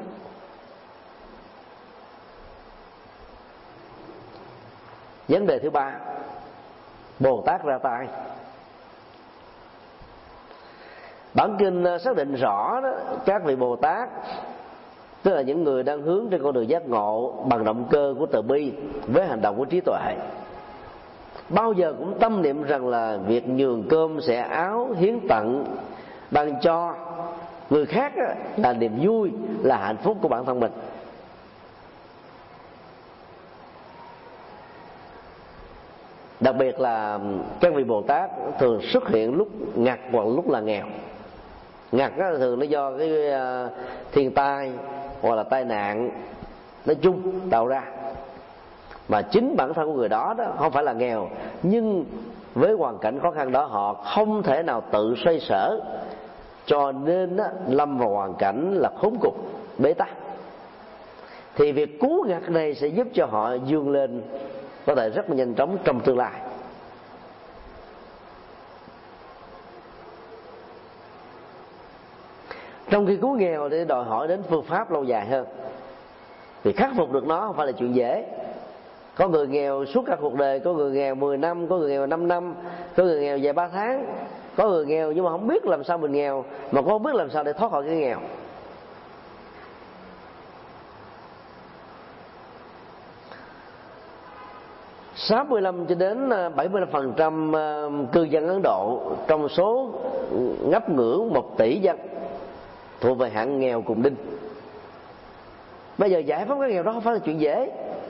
Vấn đề thứ ba, Bồ Tát ra tay. Bản kinh xác định rõ đó, các vị Bồ Tát tức là những người đang hướng trên con đường giác ngộ bằng động cơ của từ bi với hành động của trí tuệ, bao giờ cũng tâm niệm rằng là việc nhường cơm xẻ áo, hiến tặng, ban cho người khác là niềm vui, là hạnh phúc của bản thân mình. Đặc biệt là các vị Bồ Tát thường xuất hiện lúc ngặt hoặc lúc là nghèo. Ngặt đó, thường nó do cái thiên tai hoặc là tai nạn nói chung tạo ra, mà chính bản thân của người đó đó không phải là nghèo, nhưng với hoàn cảnh khó khăn đó họ không thể nào tự xoay sở, cho nên đó, lâm vào hoàn cảnh là khốn cục, bế tắc. Thì việc cứu ngặt này sẽ giúp cho họ vươn lên có thể rất là nhanh chóng trong tương lai. Trong khi cứu nghèo thì đòi hỏi đến phương pháp lâu dài hơn, vì khắc phục được nó không phải là chuyện dễ. Có người nghèo suốt cả cuộc đời, có người nghèo mười năm, có người nghèo năm năm, có người nghèo vài ba tháng, có người nghèo nhưng mà không biết làm sao mình nghèo, mà không biết làm sao để thoát khỏi cái nghèo. sáu mươi lăm cho đến bảy mươi lăm phần trăm cư dân Ấn Độ trong số ngấp ngưỡng một tỷ dân thuộc về hạng nghèo cùng đinh. Bây giờ giải phóng cái nghèo đó không phải là chuyện dễ.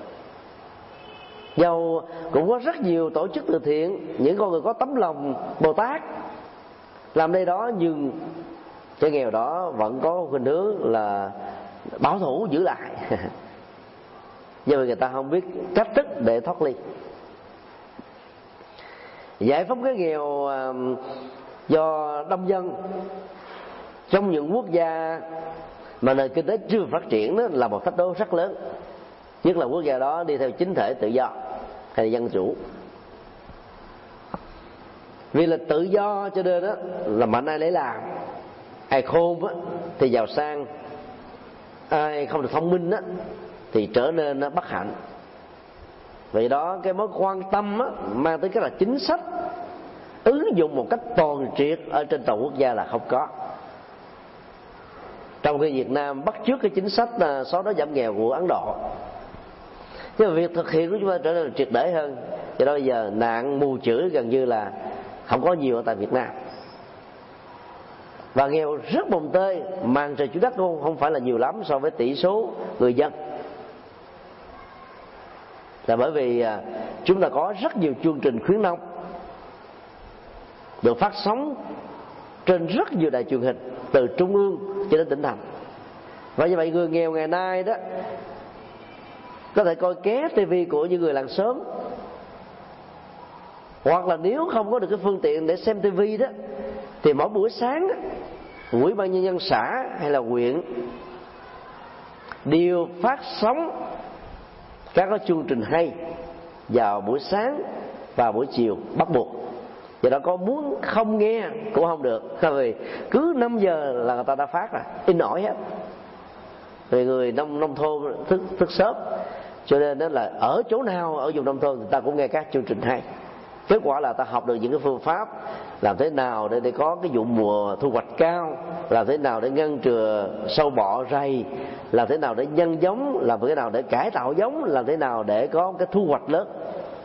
Dầu cũng có rất nhiều tổ chức từ thiện, những con người có tấm lòng Bồ Tát làm đây đó, nhưng cái nghèo đó vẫn có khuynh hướng là bảo thủ giữ lại. Do vì người ta không biết cách thức để thoát ly. Giải phóng cái nghèo do đông dân trong những quốc gia mà nền kinh tế chưa phát triển đó là một thách đố rất lớn, nhất là quốc gia đó đi theo chính thể tự do hay là dân chủ. Vì là tự do cho nên đó là mạnh ai lấy làm, ai khôn á thì giàu sang, ai không được thông minh á thì trở nên bất hạnh. Vì đó cái mối quan tâm á, mang tới cái là chính sách ứng dụng một cách toàn triệt ở trên toàn quốc gia là không có. Trong khi Việt Nam bắt chước cái chính sách xóa đói giảm nghèo của Ấn Độ, nhưng mà việc thực hiện của chúng ta trở nên triệt để hơn. Cho đó bây giờ nạn mù chữ gần như là không có nhiều ở tại Việt Nam, và nghèo rất mồng tơi, màn trời chủ đất không không phải là nhiều lắm so với tỷ số người dân. Là bởi vì chúng ta có rất nhiều chương trình khuyến nông được phát sóng trên rất nhiều đài truyền hình từ trung ương cho đến tỉnh thành. Và như vậy người nghèo ngày nay đó có thể coi ké tivi của những người làng xóm, hoặc là nếu không có được cái phương tiện để xem tivi đó thì mỗi buổi sáng đó, Ủy ban nhân dân xã hay là huyện đều phát sóng các cái chương trình hay vào buổi sáng và buổi chiều bắt buộc. Vậy đó có muốn không nghe cũng không được, vì cứ năm giờ là người ta đã phát rồi, in ỏi hết. Vì người nông nông thôn thức thức sớm, cho nên đó là ở chỗ nào ở vùng nông thôn người ta cũng nghe các chương trình hay. Kết quả là ta học được những cái phương pháp làm thế nào để để có cái vụ mùa thu hoạch cao, làm thế nào để ngăn chừa sâu bọ rầy, làm thế nào để nhân giống, làm thế nào để cải tạo giống, làm thế nào để có cái thu hoạch lớn.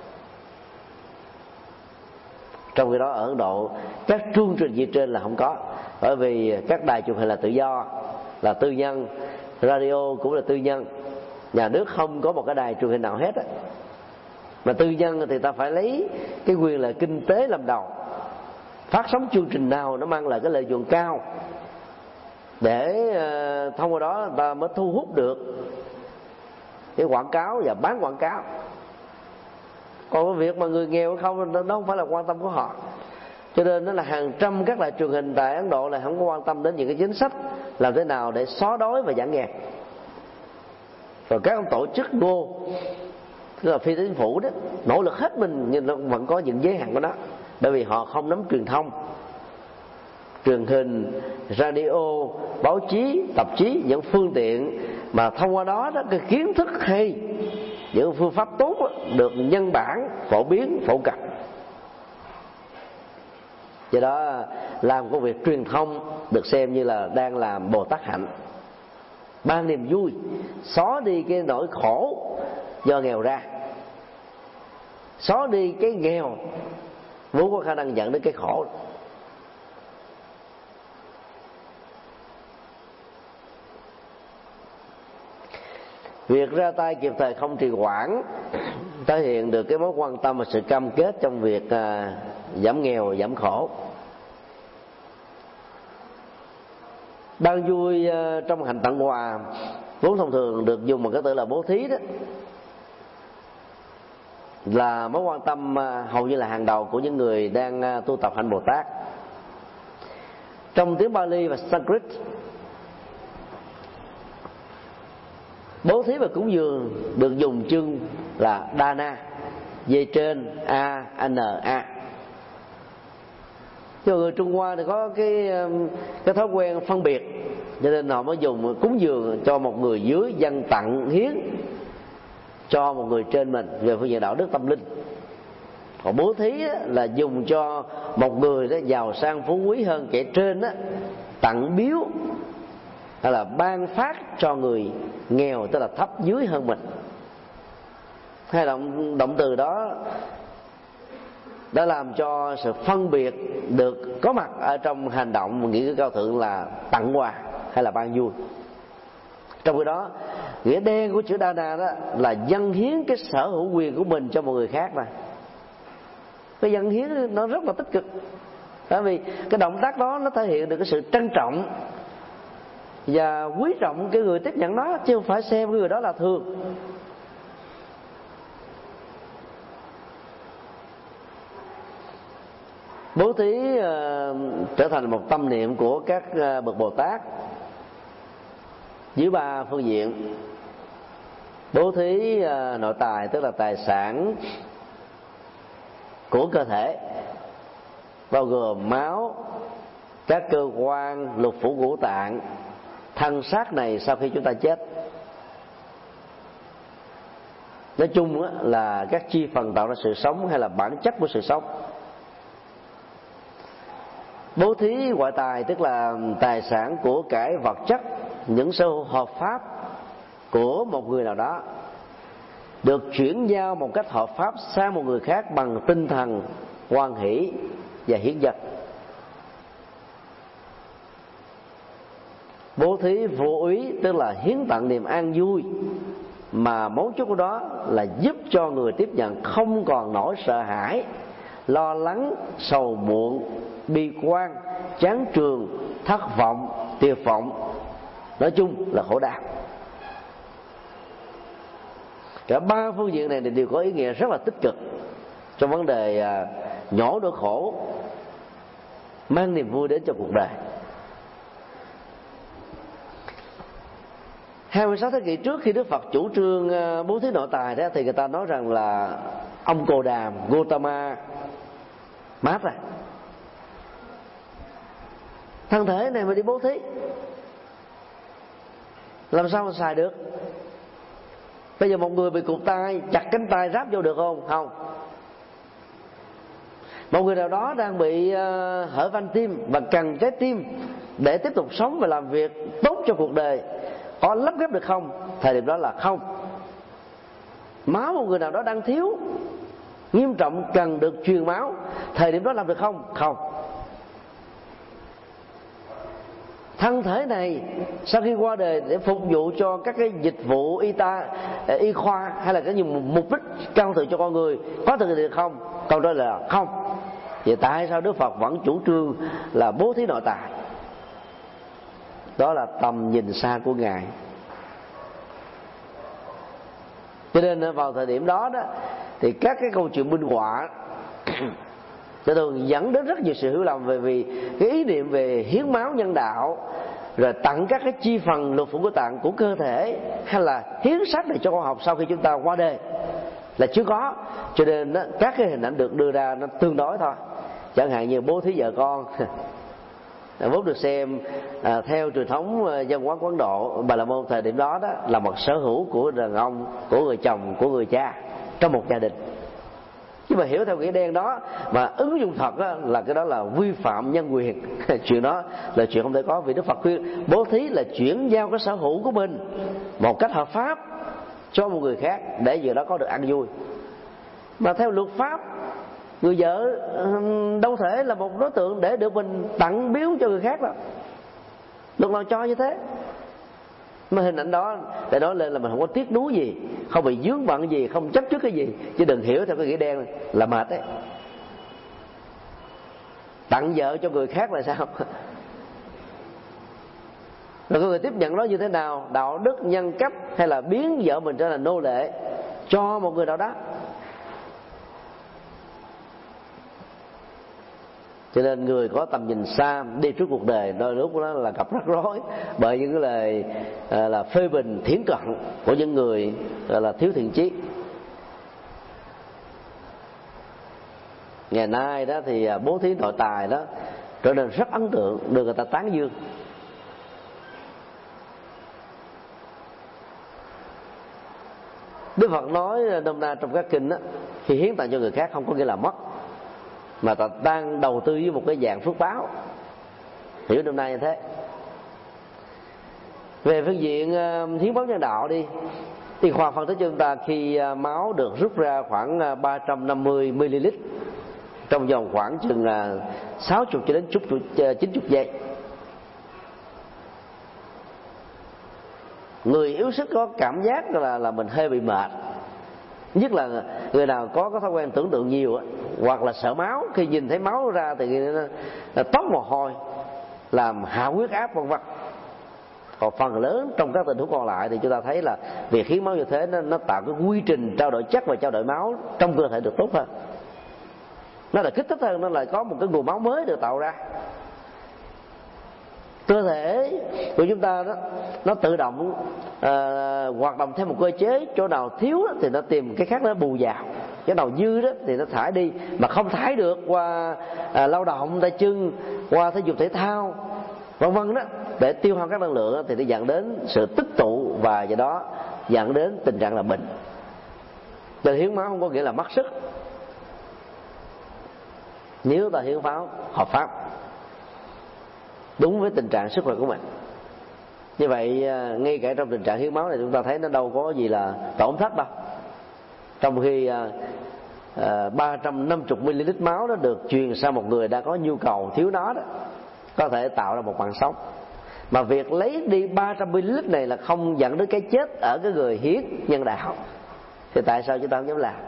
Trong khi đó ở Ấn Độ, các chương trình như trên là không có, bởi vì các đài truyền hình là tự do, là tư nhân, radio cũng là tư nhân, nhà nước không có một cái đài truyền hình nào hết á. Mà tư nhân thì ta phải lấy cái quyền lợi kinh tế làm đầu, phát sóng chương trình nào nó mang lại cái lợi nhuận cao, để thông qua đó ta mới thu hút được cái quảng cáo và bán quảng cáo. Còn cái việc mà người nghèo không, nó không phải là quan tâm của họ. Cho nên nó là hàng trăm các đài truyền hình tại Ấn Độ là không có quan tâm đến những cái chính sách làm thế nào để xóa đói và giảm nghèo. Rồi các tổ chức ngô, tức là phi chính phủ đó, nỗ lực hết mình nhưng nó vẫn có những giới hạn của nó, bởi vì họ không nắm truyền thông, truyền hình, radio, báo chí, tạp chí, những phương tiện mà thông qua đó đó cái kiến thức hay, những phương pháp tốt đó, được nhân bản, phổ biến, phổ cập. Do đó làm công việc truyền thông được xem như là đang làm Bồ Tát hạnh, ban niềm vui, xóa đi cái nỗi khổ do nghèo ra, xóa đi cái nghèo vốn có khả năng dẫn đến cái khổ. Việc ra tay kịp thời không trì hoãn thể hiện được cái mối quan tâm và sự cam kết trong việc à, giảm nghèo, giảm khổ. Ban vui à, trong hành tặng quà vốn thông thường được dùng một cái từ là bố thí đó, là mối quan tâm à, hầu như là hàng đầu của những người đang à, tu tập hạnh Bồ Tát. Trong tiếng Pali và Sanskrit, bố thí và cúng dường được dùng chung là dana, dây trên a n a. Cho người Trung Hoa thì có cái cái thói quen phân biệt, cho nên họ mới dùng cúng dường cho một người dưới, dâng tặng hiến cho một người trên mình về phương diện đạo đức tâm linh. Còn bố thí là dùng cho một người đó giàu sang phú quý hơn kẻ trên đó, tặng biếu hay là ban phát cho người nghèo, tức là thấp dưới hơn mình. Hai động động từ đó đã làm cho sự phân biệt được có mặt ở trong hành động và nghĩa cử cao thượng là tặng quà hay là ban vui. Trong khi đó, nghĩa đen của chữ Dana đó là dâng hiến cái sở hữu quyền của mình cho một người khác mà. Cái dâng hiến nó rất là tích cực, bởi vì cái động tác đó nó thể hiện được cái sự trân trọng và quý trọng cái người tiếp nhận nó, chứ không phải xem cái người đó là thường. Bố thí uh, trở thành một tâm niệm của các uh, bậc Bồ Tát dưới ba phương diện. Bố thí uh, nội tài, tức là tài sản của cơ thể, bao gồm máu, các cơ quan, lục phủ ngũ tạng, thân xác này sau khi chúng ta chết. Nói chung là các chi phần tạo ra sự sống hay là bản chất của sự sống. Bố thí ngoại tài, tức là tài sản của cải vật chất, những sở hữu hợp pháp của một người nào đó được chuyển giao một cách hợp pháp sang một người khác bằng tinh thần hoan hỷ và hiến dâng. Bố thí vô úy, tức là hiến tặng niềm an vui, mà mấu chốt của đó là giúp cho người tiếp nhận không còn nỗi sợ hãi, lo lắng, sầu muộn, bi quan, chán trường, thất vọng, tuyệt vọng, nói chung là khổ đau. Cả ba phương diện này đều có ý nghĩa rất là tích cực trong vấn đề nhổ nỗi khổ, mang niềm vui đến cho cuộc đời. hai mươi sáu thế kỷ trước, khi Đức Phật chủ trương bố thí nội tài đó, thì người ta nói rằng là ông Cồ Đàm Gautama mát ra, thân thể này mà đi bố thí làm sao mà xài được? Bây giờ một người bị cụt tay, chặt cánh tay ráp vô được không? Không. Một người nào đó đang bị uh, hở van tim và cần trái tim để tiếp tục sống và làm việc tốt cho cuộc đời, có lắp ghép được không? Thời điểm đó là không. Máu một người nào đó đang thiếu nghiêm trọng cần được truyền máu, thời điểm đó làm được không? Không. Thân thể này sau khi qua đời để phục vụ cho các cái dịch vụ y ta, y khoa hay là cái những mục đích cao thượng cho con người, có thực hiện được không? Câu trả lời là không. Vậy tại sao Đức Phật vẫn chủ trương là bố thí nội tạng? Đó là tầm nhìn xa của Ngài. Cho nên vào thời điểm đó đó thì các cái câu chuyện minh họa sẽ thường dẫn đến rất nhiều sự hiểu lầm, về vì cái ý niệm về hiến máu nhân đạo, rồi tặng các cái chi phần lục phủ của tạng của cơ thể, hay là hiến xác để cho con học sau khi chúng ta qua đời là chưa có. Cho nên đó, các cái hình ảnh được đưa ra nó tương đối thôi. Chẳng hạn như bố thí vợ con vốn được xem à, theo truyền thống văn hóa của Ấn Độ, Bà La Môn thời điểm đó đó là một sở hữu của đàn ông, của người chồng, của người cha trong một gia đình. Nhưng mà hiểu theo nghĩa đen đó mà ứng dụng thật đó, là cái đó là vi phạm nhân quyền. Chuyện đó là chuyện không thể có, vì Đức Phật khuyên bố thí là chuyển giao cái sở hữu của mình một cách hợp pháp cho một người khác để giờ đó có được ăn vui. Mà theo luật pháp, người vợ đâu thể là một đối tượng để được mình tặng biếu cho người khác đâu. Luật nào cho như thế. Mà hình ảnh đó để nói lên là mình không có tiếc nuối gì, không bị vướng bận gì, không chấp trước cái gì. Chứ đừng hiểu theo cái nghĩa đen này, là mệt đấy. Tặng vợ cho người khác là sao? Rồi có người tiếp nhận nó như thế nào? Đạo đức nhân cách, hay là biến vợ mình trở thành nô lệ cho một người nào đó? Cho nên người có tầm nhìn xa đi trước cuộc đời đôi lúc đó là gặp rắc rối bởi những cái lời à, là phê bình thiển cận của những người à, là thiếu thiện chí. Ngày nay đó thì à, bố thí nội tài đó trở nên rất ấn tượng, được người ta tán dương. Đức Phật nói nôm na trong các kinh đó, khi hiến tặng cho người khác không có nghĩa là mất, mà ta đang đầu tư với một cái dạng phước báo. Hiểu năm nay như thế. Về phương diện uh, hiến máu nhân đạo đi, thì khoa phân tích cho chúng ta khi uh, máu được rút ra khoảng uh, ba trăm năm mươi mi-li-lít trong vòng khoảng chừng uh, sáu mươi cho đến chín mươi giây. Người yếu sức có cảm giác là là mình hơi bị mệt, nhất là người nào có có thói quen tưởng tượng nhiều á, hoặc là sợ máu, khi nhìn thấy máu ra thì nó toát mồ hôi, làm hạ huyết áp vân vân. Còn phần lớn trong các tình huống còn lại thì chúng ta thấy là việc hiến máu như thế nó, nó tạo cái quy trình trao đổi chất và trao đổi máu trong cơ thể được tốt hơn, nó là kích thích hơn, nó lại có một cái nguồn máu mới được tạo ra. Cơ thể của chúng ta đó nó tự động uh, hoạt động theo một cơ chế, chỗ nào thiếu đó, thì nó tìm cái khác nó bù vào, cái nào dư đó thì nó thải đi, mà không thải được qua uh, lao động tay chân, qua thể dục thể thao vân vân đó, để tiêu hao các năng lượng đó, thì nó dẫn đến sự tích tụ và do đó dẫn đến tình trạng là bệnh. Nên hiến máu không có nghĩa là mất sức, nếu ta hiến máu hợp pháp đúng với tình trạng sức khỏe của mình. Như vậy ngay cả trong tình trạng hiến máu này chúng ta thấy nó đâu có gì là tổn thất đâu. Trong khi ba trăm năm mươi mi-li-lít máu nó được truyền sang một người đã có nhu cầu thiếu nó đó, có thể tạo ra một mạng sống. Mà việc lấy đi ba trăm mi-li-lít này là không dẫn đến cái chết ở cái người hiến nhân đạo, thì tại sao chúng ta không dám làm?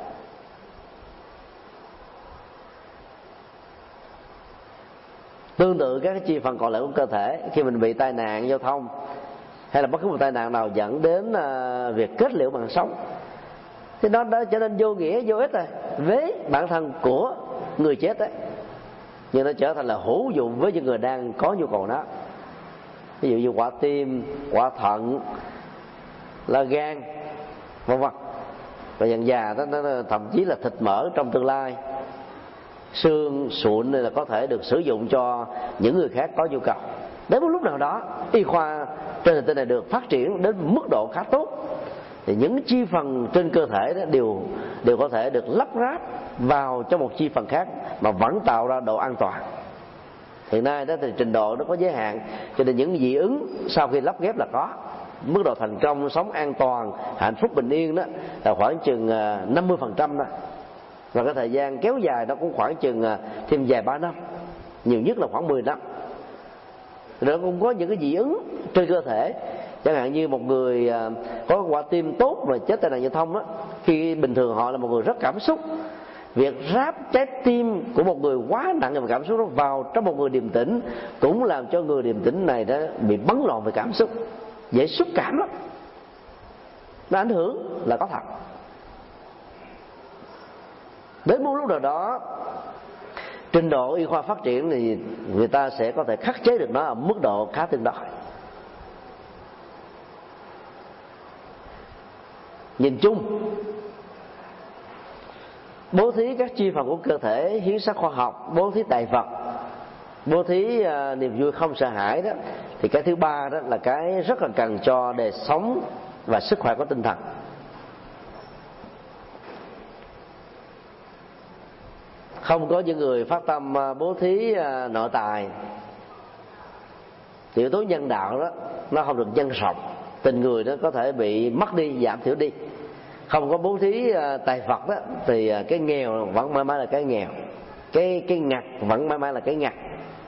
Tương tự các cái chi phần còn lại của cơ thể, khi mình bị tai nạn giao thông hay là bất cứ một tai nạn nào dẫn đến uh, việc kết liễu mạng sống, thì nó đã trở nên vô nghĩa, vô ích rồi, với bản thân của người chết đấy, nhưng nó trở thành là hữu dụng với những người đang có nhu cầu đó. Ví dụ như quả tim, quả thận, là gan vân vân. Và dần già đó, nó thậm chí là thịt mỡ trong tương lai, xương sụn này là có thể được sử dụng cho những người khác có nhu cầu. Đến một lúc nào đó, y khoa trên hành tinh này được phát triển đến mức độ khá tốt, thì những chi phần trên cơ thể đó đều đều có thể được lắp ráp vào trong một chi phần khác mà vẫn tạo ra độ an toàn. Hiện nay đó thì trình độ nó có giới hạn, cho nên những dị ứng sau khi lắp ghép là có. Mức độ thành công sống an toàn, hạnh phúc bình yên đó là khoảng chừng năm mươi phần trăm đó. Và cái thời gian kéo dài nó cũng khoảng chừng thêm vài ba năm, nhiều nhất là khoảng mười năm. Rồi cũng có những cái dị ứng trên cơ thể, chẳng hạn như một người có quả tim tốt mà chết tai nạn giao thông đó, khi bình thường họ là một người rất cảm xúc, việc ráp trái tim của một người quá nặng về cảm xúc đó vào trong một người điềm tĩnh cũng làm cho người điềm tĩnh này đó bị bấn loạn về cảm xúc, dễ xúc cảm lắm, nó ảnh hưởng là có thật. Đến một lúc nào đó trình độ y khoa phát triển thì người ta sẽ có thể khắc chế được nó ở mức độ khá tương đối. Nhìn chung, bố thí các chi phần của cơ thể, hiến xác khoa học, bố thí tài vật, bố thí uh, niềm vui không sợ hãi đó, thì cái thứ ba đó là cái rất là cần cho đời sống và sức khỏe của tinh thần. Không có những người phát tâm bố thí uh, nội tài, thì yếu tố nhân đạo đó nó không được nhân rộng, tình người nó có thể bị mất đi, giảm thiểu đi. Không có bố thí uh, tài vật đó thì uh, cái nghèo vẫn mãi mãi là cái nghèo, cái cái ngặt vẫn mãi mãi là cái ngặt.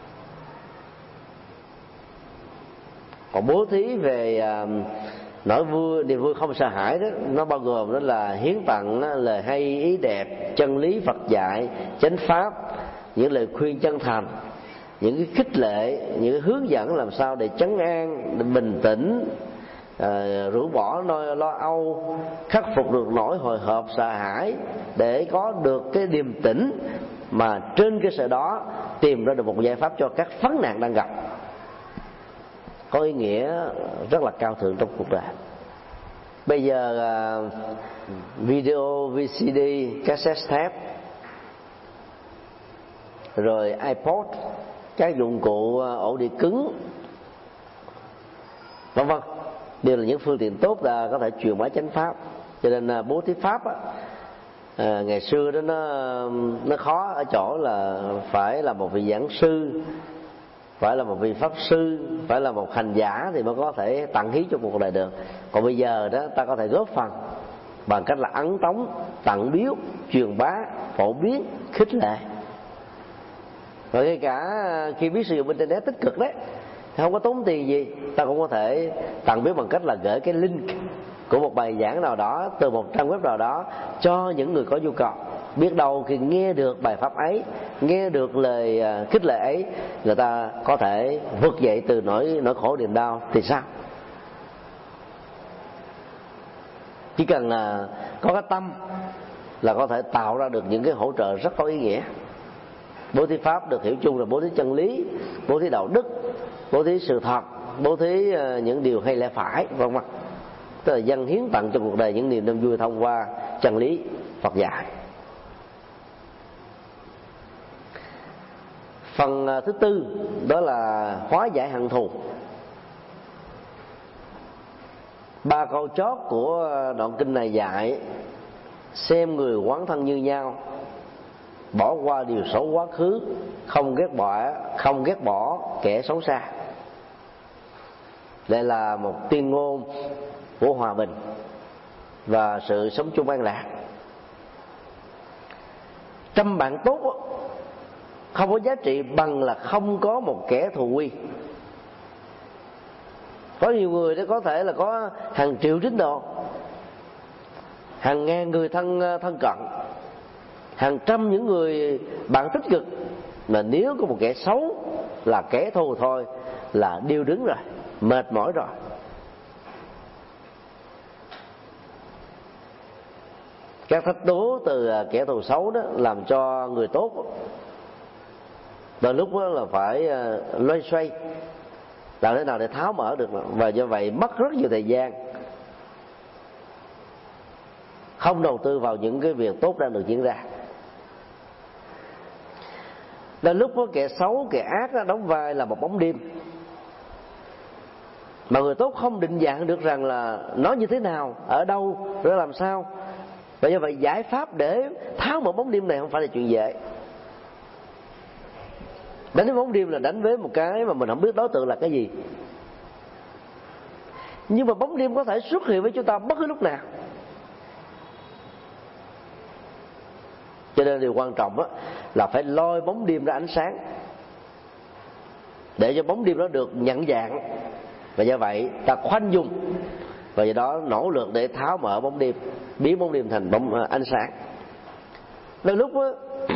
Còn bố thí về uh, nỗi vui, niềm vui không sợ hãi đó, nó bao gồm đó là hiến tặng lời hay, ý đẹp, chân lý Phật dạy, chánh pháp, những lời khuyên chân thành, những cái khích lệ, những cái hướng dẫn làm sao để trấn an, để bình tĩnh, à, rũ bỏ nỗi lo âu, khắc phục được nỗi hồi hộp sợ hãi, để có được cái điềm tĩnh mà trên cơ sở đó tìm ra được một giải pháp cho các vấn nạn đang gặp, có ý nghĩa rất là cao thượng trong cuộc đời. Bây giờ uh, video, vê xê đê, cassette tape, rồi iPod, các dụng cụ uh, ổ đĩa cứng, vân vân, đều là những phương tiện tốt là có thể truyền bá chánh pháp. Cho nên uh, bố thí pháp á, uh, ngày xưa đó nó nó khó ở chỗ là phải là một vị giảng sư, phải là một vị pháp sư, phải là một hành giả thì mới có thể tặng hiến cho cuộc đời được. Còn bây giờ đó ta có thể góp phần bằng cách là ấn tống, tặng biếu, truyền bá, phổ biến, khích lệ. Rồi ngay cả khi biết sử dụng internet tích cực đấy, không có tốn tiền gì, ta cũng có thể tặng biếu bằng cách là gửi cái link của một bài giảng nào đó từ một trang web nào đó cho những người có nhu cầu. Biết đâu khi nghe được bài pháp ấy, nghe được lời khích lệ ấy, người ta có thể vượt dậy từ nỗi nỗi khổ niềm đau thì sao? Chỉ cần là có cái tâm là có thể tạo ra được những cái hỗ trợ rất có ý nghĩa. Bố thí pháp được hiểu chung là bố thí chân lý, bố thí đạo đức, bố thí sự thật, bố thí những điều hay lẽ phải, vân vân. Tức là dâng hiến tặng cho cuộc đời những niềm đam vui thông qua chân lý Phật dạy. Phần thứ tư đó là hóa giải hận thù. Ba câu chót của đoạn kinh này dạy: xem người oán thân như nhau, bỏ qua điều xấu quá khứ, không ghét bỏ không ghét bỏ kẻ xấu xa. Đây là một tuyên ngôn của hòa bình và sự sống chung an lạc. Trăm bạn tốt không có giá trị bằng là không có một kẻ thù quy. Có nhiều người đó có thể là có hàng triệu tín đồ, hàng ngàn người thân thân cận, hàng trăm những người bạn tích cực, mà nếu có một kẻ xấu là kẻ thù thôi là điêu đứng rồi, mệt mỏi rồi. Các thách đố từ kẻ thù xấu đó làm cho người tốt đôi lúc đó là phải loay xoay làm thế nào để tháo mở được, và do vậy mất rất nhiều thời gian, không đầu tư vào những cái việc tốt đang được diễn ra. Đến lúc có kẻ xấu, kẻ ác đó đóng vai là một bóng đêm, mà người tốt không định dạng được rằng là nó như thế nào, ở đâu, rồi làm sao. Và do vậy giải pháp để tháo mở bóng đêm này không phải là chuyện dễ. Đánh với bóng đêm là đánh với một cái mà mình không biết đối tượng là cái gì, nhưng mà bóng đêm có thể xuất hiện với chúng ta bất cứ lúc nào. Cho nên điều quan trọng là phải lôi bóng đêm ra ánh sáng, để cho bóng đêm đó được nhận dạng. Và do vậy ta khoanh dùng, và do đó nỗ lực để tháo mở bóng đêm, biến bóng đêm thành bóng ánh sáng. Đến lúc đó,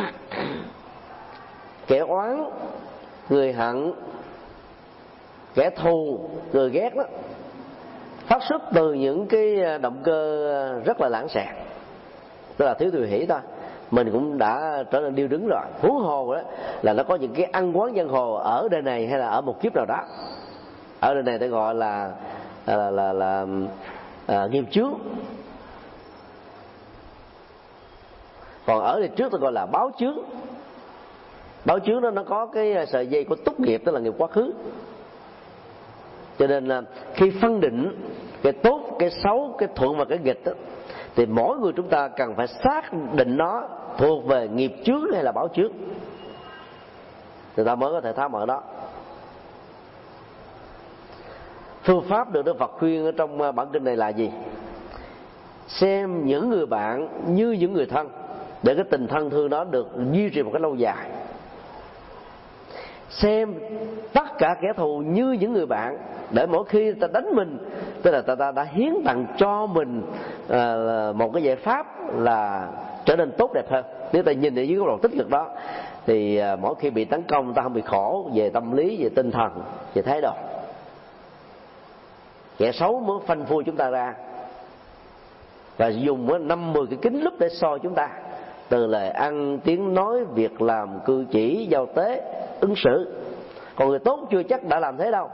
kẻ oán, người hận, kẻ thù, người ghét đó phát xuất từ những cái động cơ rất là lãng xẹt, tức là thiếu tùy hỷ thôi. Mình cũng đã trở nên điêu đứng rồi, huống hồ đó là nó có những cái ăn quán giang hồ ở đời này hay là ở một kiếp nào đó. Ở đời này ta gọi là là là, là, là à, nghiệp chướng, còn ở đời trước ta gọi là báo chướng. Báo chướng đó nó có cái sợi dây của túc nghiệp, tức là nghiệp quá khứ. Cho nên là khi phân định cái tốt, cái xấu, cái thuận và cái nghịch đó, thì mỗi người chúng ta cần phải xác định nó thuộc về nghiệp chướng hay là báo chướng, người ta mới có thể tháo mở đó. Phương pháp được Đức Phật khuyên ở trong bản kinh này là gì? Xem những người bạn như những người thân, để cái tình thân thương đó được duy trì một cách lâu dài. Xem tất cả kẻ thù như những người bạn, để mỗi khi ta đánh mình, tức là ta, ta đã hiến tặng cho mình à, một cái giải pháp là trở nên tốt đẹp hơn. Nếu ta nhìn ở dưới góc độ tích cực đó, thì à, mỗi khi bị tấn công ta không bị khổ về tâm lý, về tinh thần, về thái độ. Kẻ xấu mới phanh phui chúng ta ra và dùng năm mười cái kính lúp để soi chúng ta, từ lời ăn, tiếng nói, việc làm, cử chỉ, giao tế, ứng xử. Còn người tốt chưa chắc đã làm thế đâu.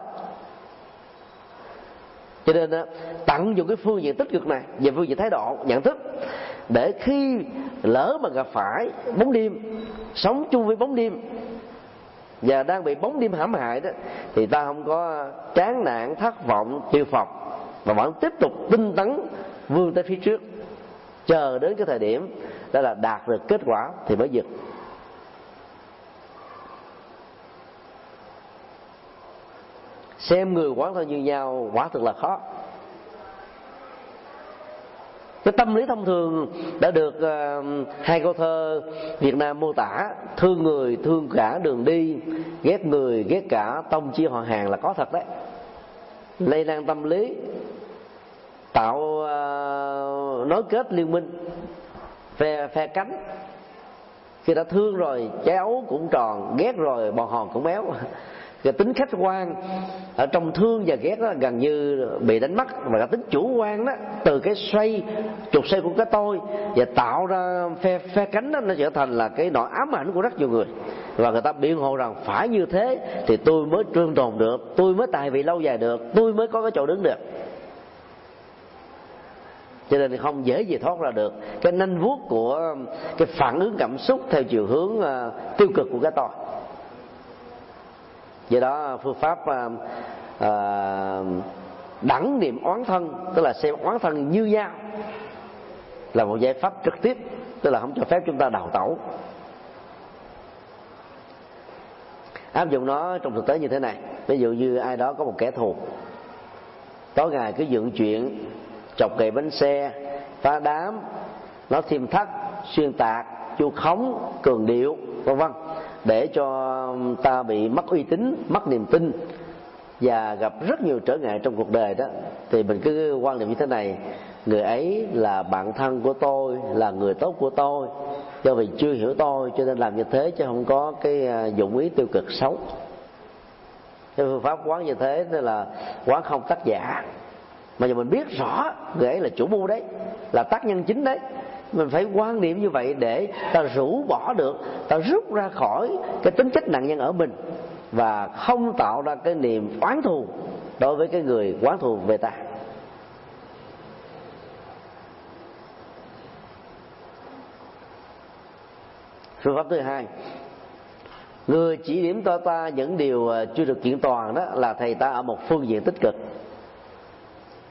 Cho nên tận dụng cái phương diện tích cực này về phương diện thái độ, nhận thức, để khi lỡ mà gặp phải bóng đêm, sống chung với bóng đêm và đang bị bóng đêm hãm hại đó, thì ta không có chán nản, thất vọng, tiêu phục, mà vẫn tiếp tục tinh tấn vươn tới phía trước, chờ đến cái thời điểm đó là đạt được kết quả thì mới dừng. Xem người quán thân như nhau quả thực là khó. Cái tâm lý thông thường đã được uh, hai câu thơ Việt Nam mô tả: thương người thương cả đường đi, ghét người ghét cả tông chia họ hàng, là có thật đấy. Lây lan tâm lý, tạo uh, nối kết liên minh, phe phe cánh. Khi đã thương rồi trái ấu cũng tròn, ghét rồi bò hòn cũng béo. Cái tính khách quan ở trong thương và ghét đó gần như bị đánh mất, và cái tính chủ quan đó từ cái xoay trục xoay của cái tôi và tạo ra phe phe cánh đó, nó trở thành là cái nỗi ám ảnh của rất nhiều người. Và người ta biện hộ rằng phải như thế thì tôi mới trường tồn được, tôi mới tài vị lâu dài được, tôi mới có cái chỗ đứng được. Cho nên không dễ gì thoát ra được cái nanh vuốt của cái phản ứng cảm xúc theo chiều hướng uh, tiêu cực của cái tôi. Do đó phương pháp uh, uh, đẳng niệm oán thân, tức là xem oán thân như nhau, là một giải pháp trực tiếp, tức là không cho phép chúng ta đào tẩu. Áp dụng nó trong thực tế như thế này: ví dụ như ai đó có một kẻ thù, tối ngày cứ dựng chuyện chọc ghẹo bánh xe, phá đám, nói thêm thắt, xuyên tạc, chu khống, cường điệu, vân vân, để cho ta bị mất uy tín, mất niềm tin và gặp rất nhiều trở ngại trong cuộc đời đó, thì mình cứ quan niệm như thế này: người ấy là bạn thân của tôi, là người tốt của tôi, do vì chưa hiểu tôi cho nên làm như thế, chứ không có cái dụng ý tiêu cực xấu. Cái phương pháp quán như thế nên là quán không tác giả, mà giờ mình biết rõ người ấy là chủ mưu đấy, là tác nhân chính đấy. Mình phải quan niệm như vậy để ta rũ bỏ được, ta rút ra khỏi cái tính chất nạn nhân ở mình, và không tạo ra cái niềm oán thù đối với cái người oán thù về ta. Phương pháp thứ hai: người chỉ điểm cho ta những điều chưa được kiện toàn đó là thầy ta ở một phương diện tích cực.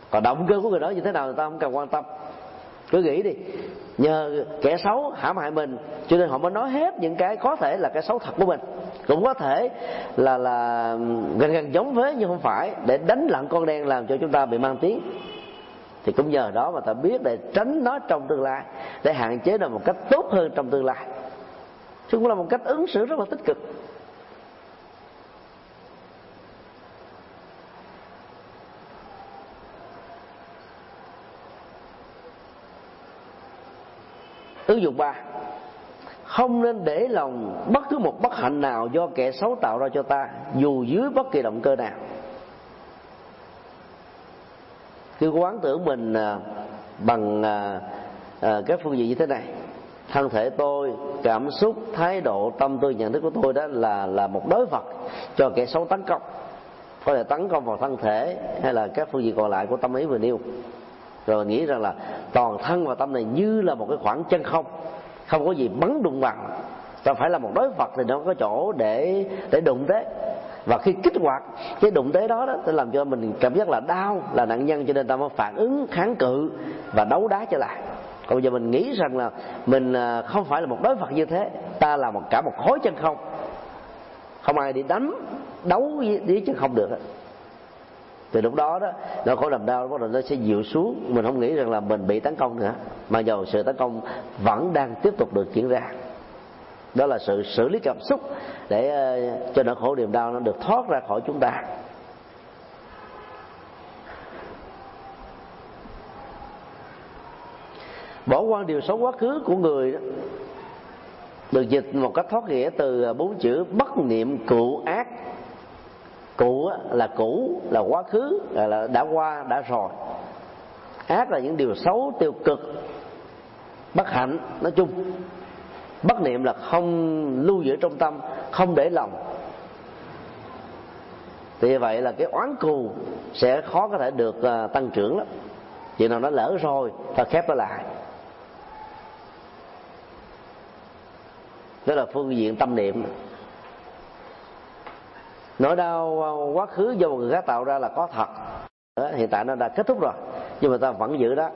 Còn động cơ của người đó như thế nào người ta không cần quan tâm. Cứ nghĩ đi, nhờ kẻ xấu hãm hại mình cho nên họ mới nói hết những cái có thể là cái xấu thật của mình, cũng có thể là là gần gần giống với nhưng không phải, để đánh lặng con đen làm cho chúng ta bị mang tiếng. Thì cũng nhờ đó mà ta biết để tránh nó trong tương lai, để hạn chế nó một cách tốt hơn trong tương lai. Chứ cũng là một cách ứng xử rất là tích cực. Ứng dụng ba, không nên để lòng bất cứ một bất hạnh nào do kẻ xấu tạo ra cho ta, dù dưới bất kỳ động cơ nào. Khi quán tưởng mình bằng các phương diện như thế này: thân thể tôi, cảm xúc, thái độ, tâm tư, nhận thức của tôi đó là là một đối vật cho kẻ xấu tấn công, có thể tấn công vào thân thể hay là các phương diện còn lại của tâm ý vừa nêu. Rồi nghĩ rằng là toàn thân và tâm này như là một cái khoảng chân không, không có gì bắn đụng vào. Ta phải là một đối vật thì nó có chỗ để để đụng tới. Và khi kích hoạt cái đụng tới đó đó, sẽ làm cho mình cảm giác là đau, là nạn nhân, cho nên ta mới phản ứng kháng cự và đấu đá trở lại. Còn bây giờ mình nghĩ rằng là mình không phải là một đối vật như thế, ta là một cả một khối chân không, không ai đi đánh đấu với, với chân không được. Từ lúc đó đó, nó khổ làm đau, bắt đầu nó sẽ dịu xuống. Mình không nghĩ rằng là mình bị tấn công nữa, mà dầu sự tấn công vẫn đang tiếp tục được diễn ra. Đó là sự xử lý cảm xúc để uh, cho nỗi khổ niềm đau nó được thoát ra khỏi chúng ta. Bỏ qua điều xấu quá khứ của người đó, được dịch một cách thoát nghĩa từ bốn chữ bất niệm cựu ác. Cũ là cũ, là quá khứ, là đã qua, đã rồi. Ác là những điều xấu, tiêu cực, bất hạnh nói chung. Bất niệm là không lưu giữ trong tâm, không để lòng. Thì vậy là cái oán cù sẽ khó có thể được uh, tăng trưởng lắm. Chuyện nào nó lỡ rồi, ta khép nó lại. Đó là phương diện tâm niệm. Nỗi đau quá khứ do một người khác tạo ra là có thật, hiện tại nó đã kết thúc rồi, nhưng mà ta vẫn giữ đó.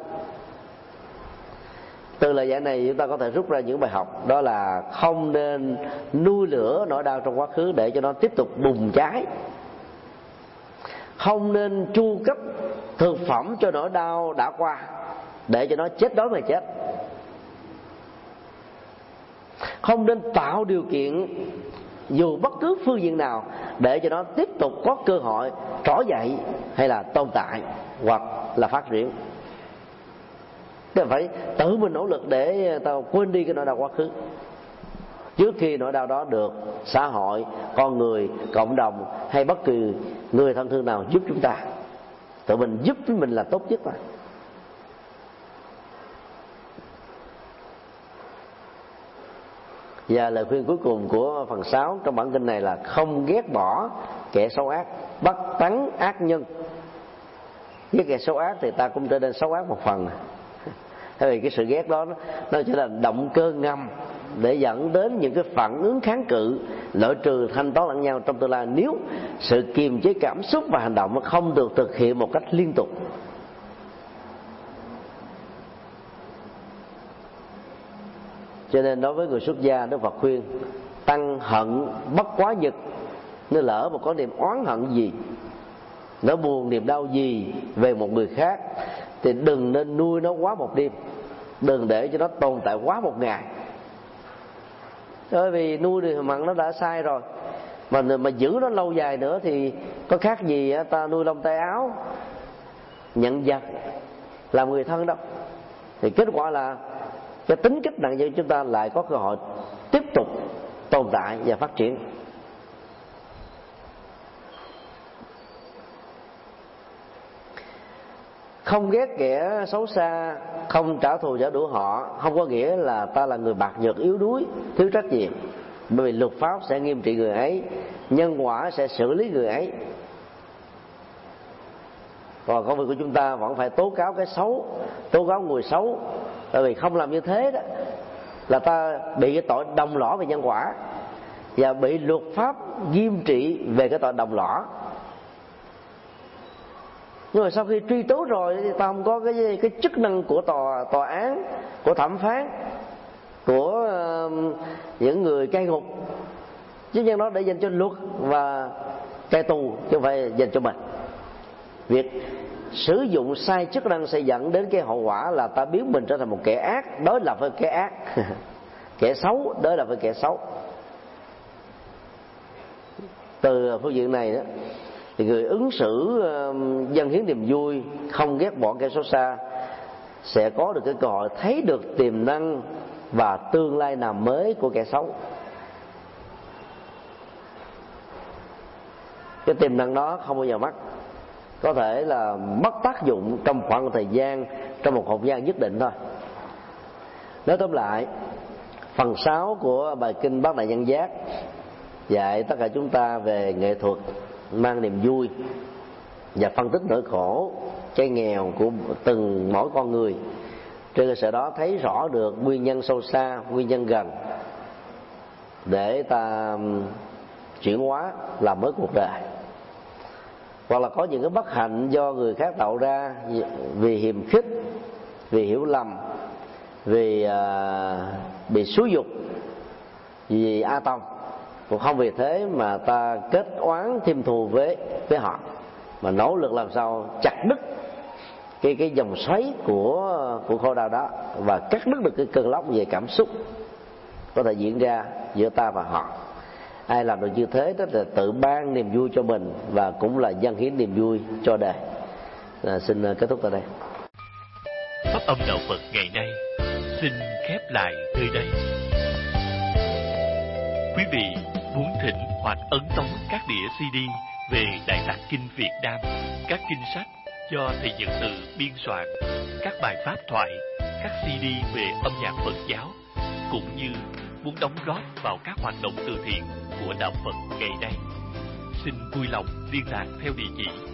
Từ lời giải này chúng ta có thể rút ra những bài học, đó là không nên nuôi lửa nỗi đau trong quá khứ để cho nó tiếp tục bùng cháy. Không nên chu cấp thực phẩm cho nỗi đau đã qua để cho nó chết đói mà chết. Không nên tạo điều kiện dù bất cứ phương diện nào để cho nó tiếp tục có cơ hội trỗi dậy hay là tồn tại hoặc là phát triển. Tức phải tự mình nỗ lực để tao quên đi cái nỗi đau quá khứ, trước khi nỗi đau đó được xã hội, con người, cộng đồng hay bất kỳ người thân thương nào giúp chúng ta. Tự mình giúp với mình là tốt nhất mà. Và lời khuyên cuối cùng của phần sáu trong bản kinh này là không ghét bỏ kẻ xấu ác, bất tán ác nhân. Với kẻ xấu ác thì ta cũng trở nên xấu ác một phần. Thế vì cái sự ghét đó nó chỉ là động cơ ngầm để dẫn đến những cái phản ứng kháng cự, loại trừ thanh toán lẫn nhau trong tương lai, nếu sự kiềm chế cảm xúc và hành động nó không được thực hiện một cách liên tục. Cho nên đối với người xuất gia, Đức Phật khuyên tăng hận bất quá nhật. Nếu lỡ mà có niềm oán hận gì, nó buồn niềm đau gì về một người khác, thì đừng nên nuôi nó quá một đêm, đừng để cho nó tồn tại quá một ngày. Bởi vì nuôi thì mặn nó đã sai rồi, mà mà giữ nó lâu dài nữa thì có khác gì ta nuôi lông tay áo, nhận vật làm người thân đâu. Thì kết quả là cái tính cách nạn nhân chúng ta lại có cơ hội tiếp tục tồn tại và phát triển. Không ghét kẻ xấu xa, không trả thù trả đũa họ, không có nghĩa là ta là người bạc nhược, yếu đuối, thiếu trách nhiệm. Bởi vì luật pháp sẽ nghiêm trị người ấy, nhân quả sẽ xử lý người ấy. Còn công việc của chúng ta vẫn phải tố cáo cái xấu, tố cáo người xấu. Bởi vì không làm như thế đó là ta bị cái tội đồng lõa về nhân quả, và bị luật pháp nghiêm trị về cái tội đồng lõa. Nhưng mà sau khi truy tố rồi thì ta không có cái cái chức năng của tòa tòa án, của thẩm phán, của uh, những người cai ngục. Chức năng đó để dành cho luật và cai tù, chứ không phải dành cho mình. Việc sử dụng sai chức năng sẽ dẫn đến cái hậu quả là ta biến mình trở thành một kẻ ác, đối lập với kẻ ác. Kẻ xấu đối lập với kẻ xấu. Từ phương diện này đó, thì người ứng xử uh, dâng hiến niềm vui, không ghét bỏ kẻ xấu xa, sẽ có được cái cơ hội thấy được tiềm năng và tương lai nào mới của kẻ xấu. Cái tiềm năng đó không bao giờ mất, có thể là mất tác dụng trong khoảng thời gian, trong một không gian nhất định thôi. Nói tóm lại, phần sáu của bài kinh Bát Đại Nhân Giác dạy tất cả chúng ta về nghệ thuật mang niềm vui và phân tích nỗi khổ, cái nghèo của từng mỗi con người. Trên cơ sở đó thấy rõ được nguyên nhân sâu xa, nguyên nhân gần, để ta chuyển hóa làm mới cuộc đời. Hoặc là có những cái bất hạnh do người khác tạo ra, vì hiềm khích, vì hiểu lầm, vì uh, bị xúi dục, vì a tông, cũng không vì thế mà ta kết oán thêm thù với với họ, mà nỗ lực làm sao chặt đứt cái cái dòng xoáy của của khổ đau đó, và cắt đứt được cái cơn lốc về cảm xúc có thể diễn ra giữa ta và họ. Ai làm được như thế đó là tự ban niềm vui cho mình, và cũng là dâng hiến niềm vui cho đời. À, xin kết thúc tại đây. Pháp âm đạo Phật ngày nay xin khép lại nơi đây. Quý vị muốn thỉnh hoặc ấn tống các đĩa xê đê về Đại Tạng Kinh Việt Nam, các kinh sách do thầy Nhật Từ biên soạn, các bài pháp thoại, các xê đê về âm nhạc Phật giáo, cũng như muốn đóng góp vào các hoạt động từ thiện của đạo Phật ngày nay, xin vui lòng liên lạc theo địa chỉ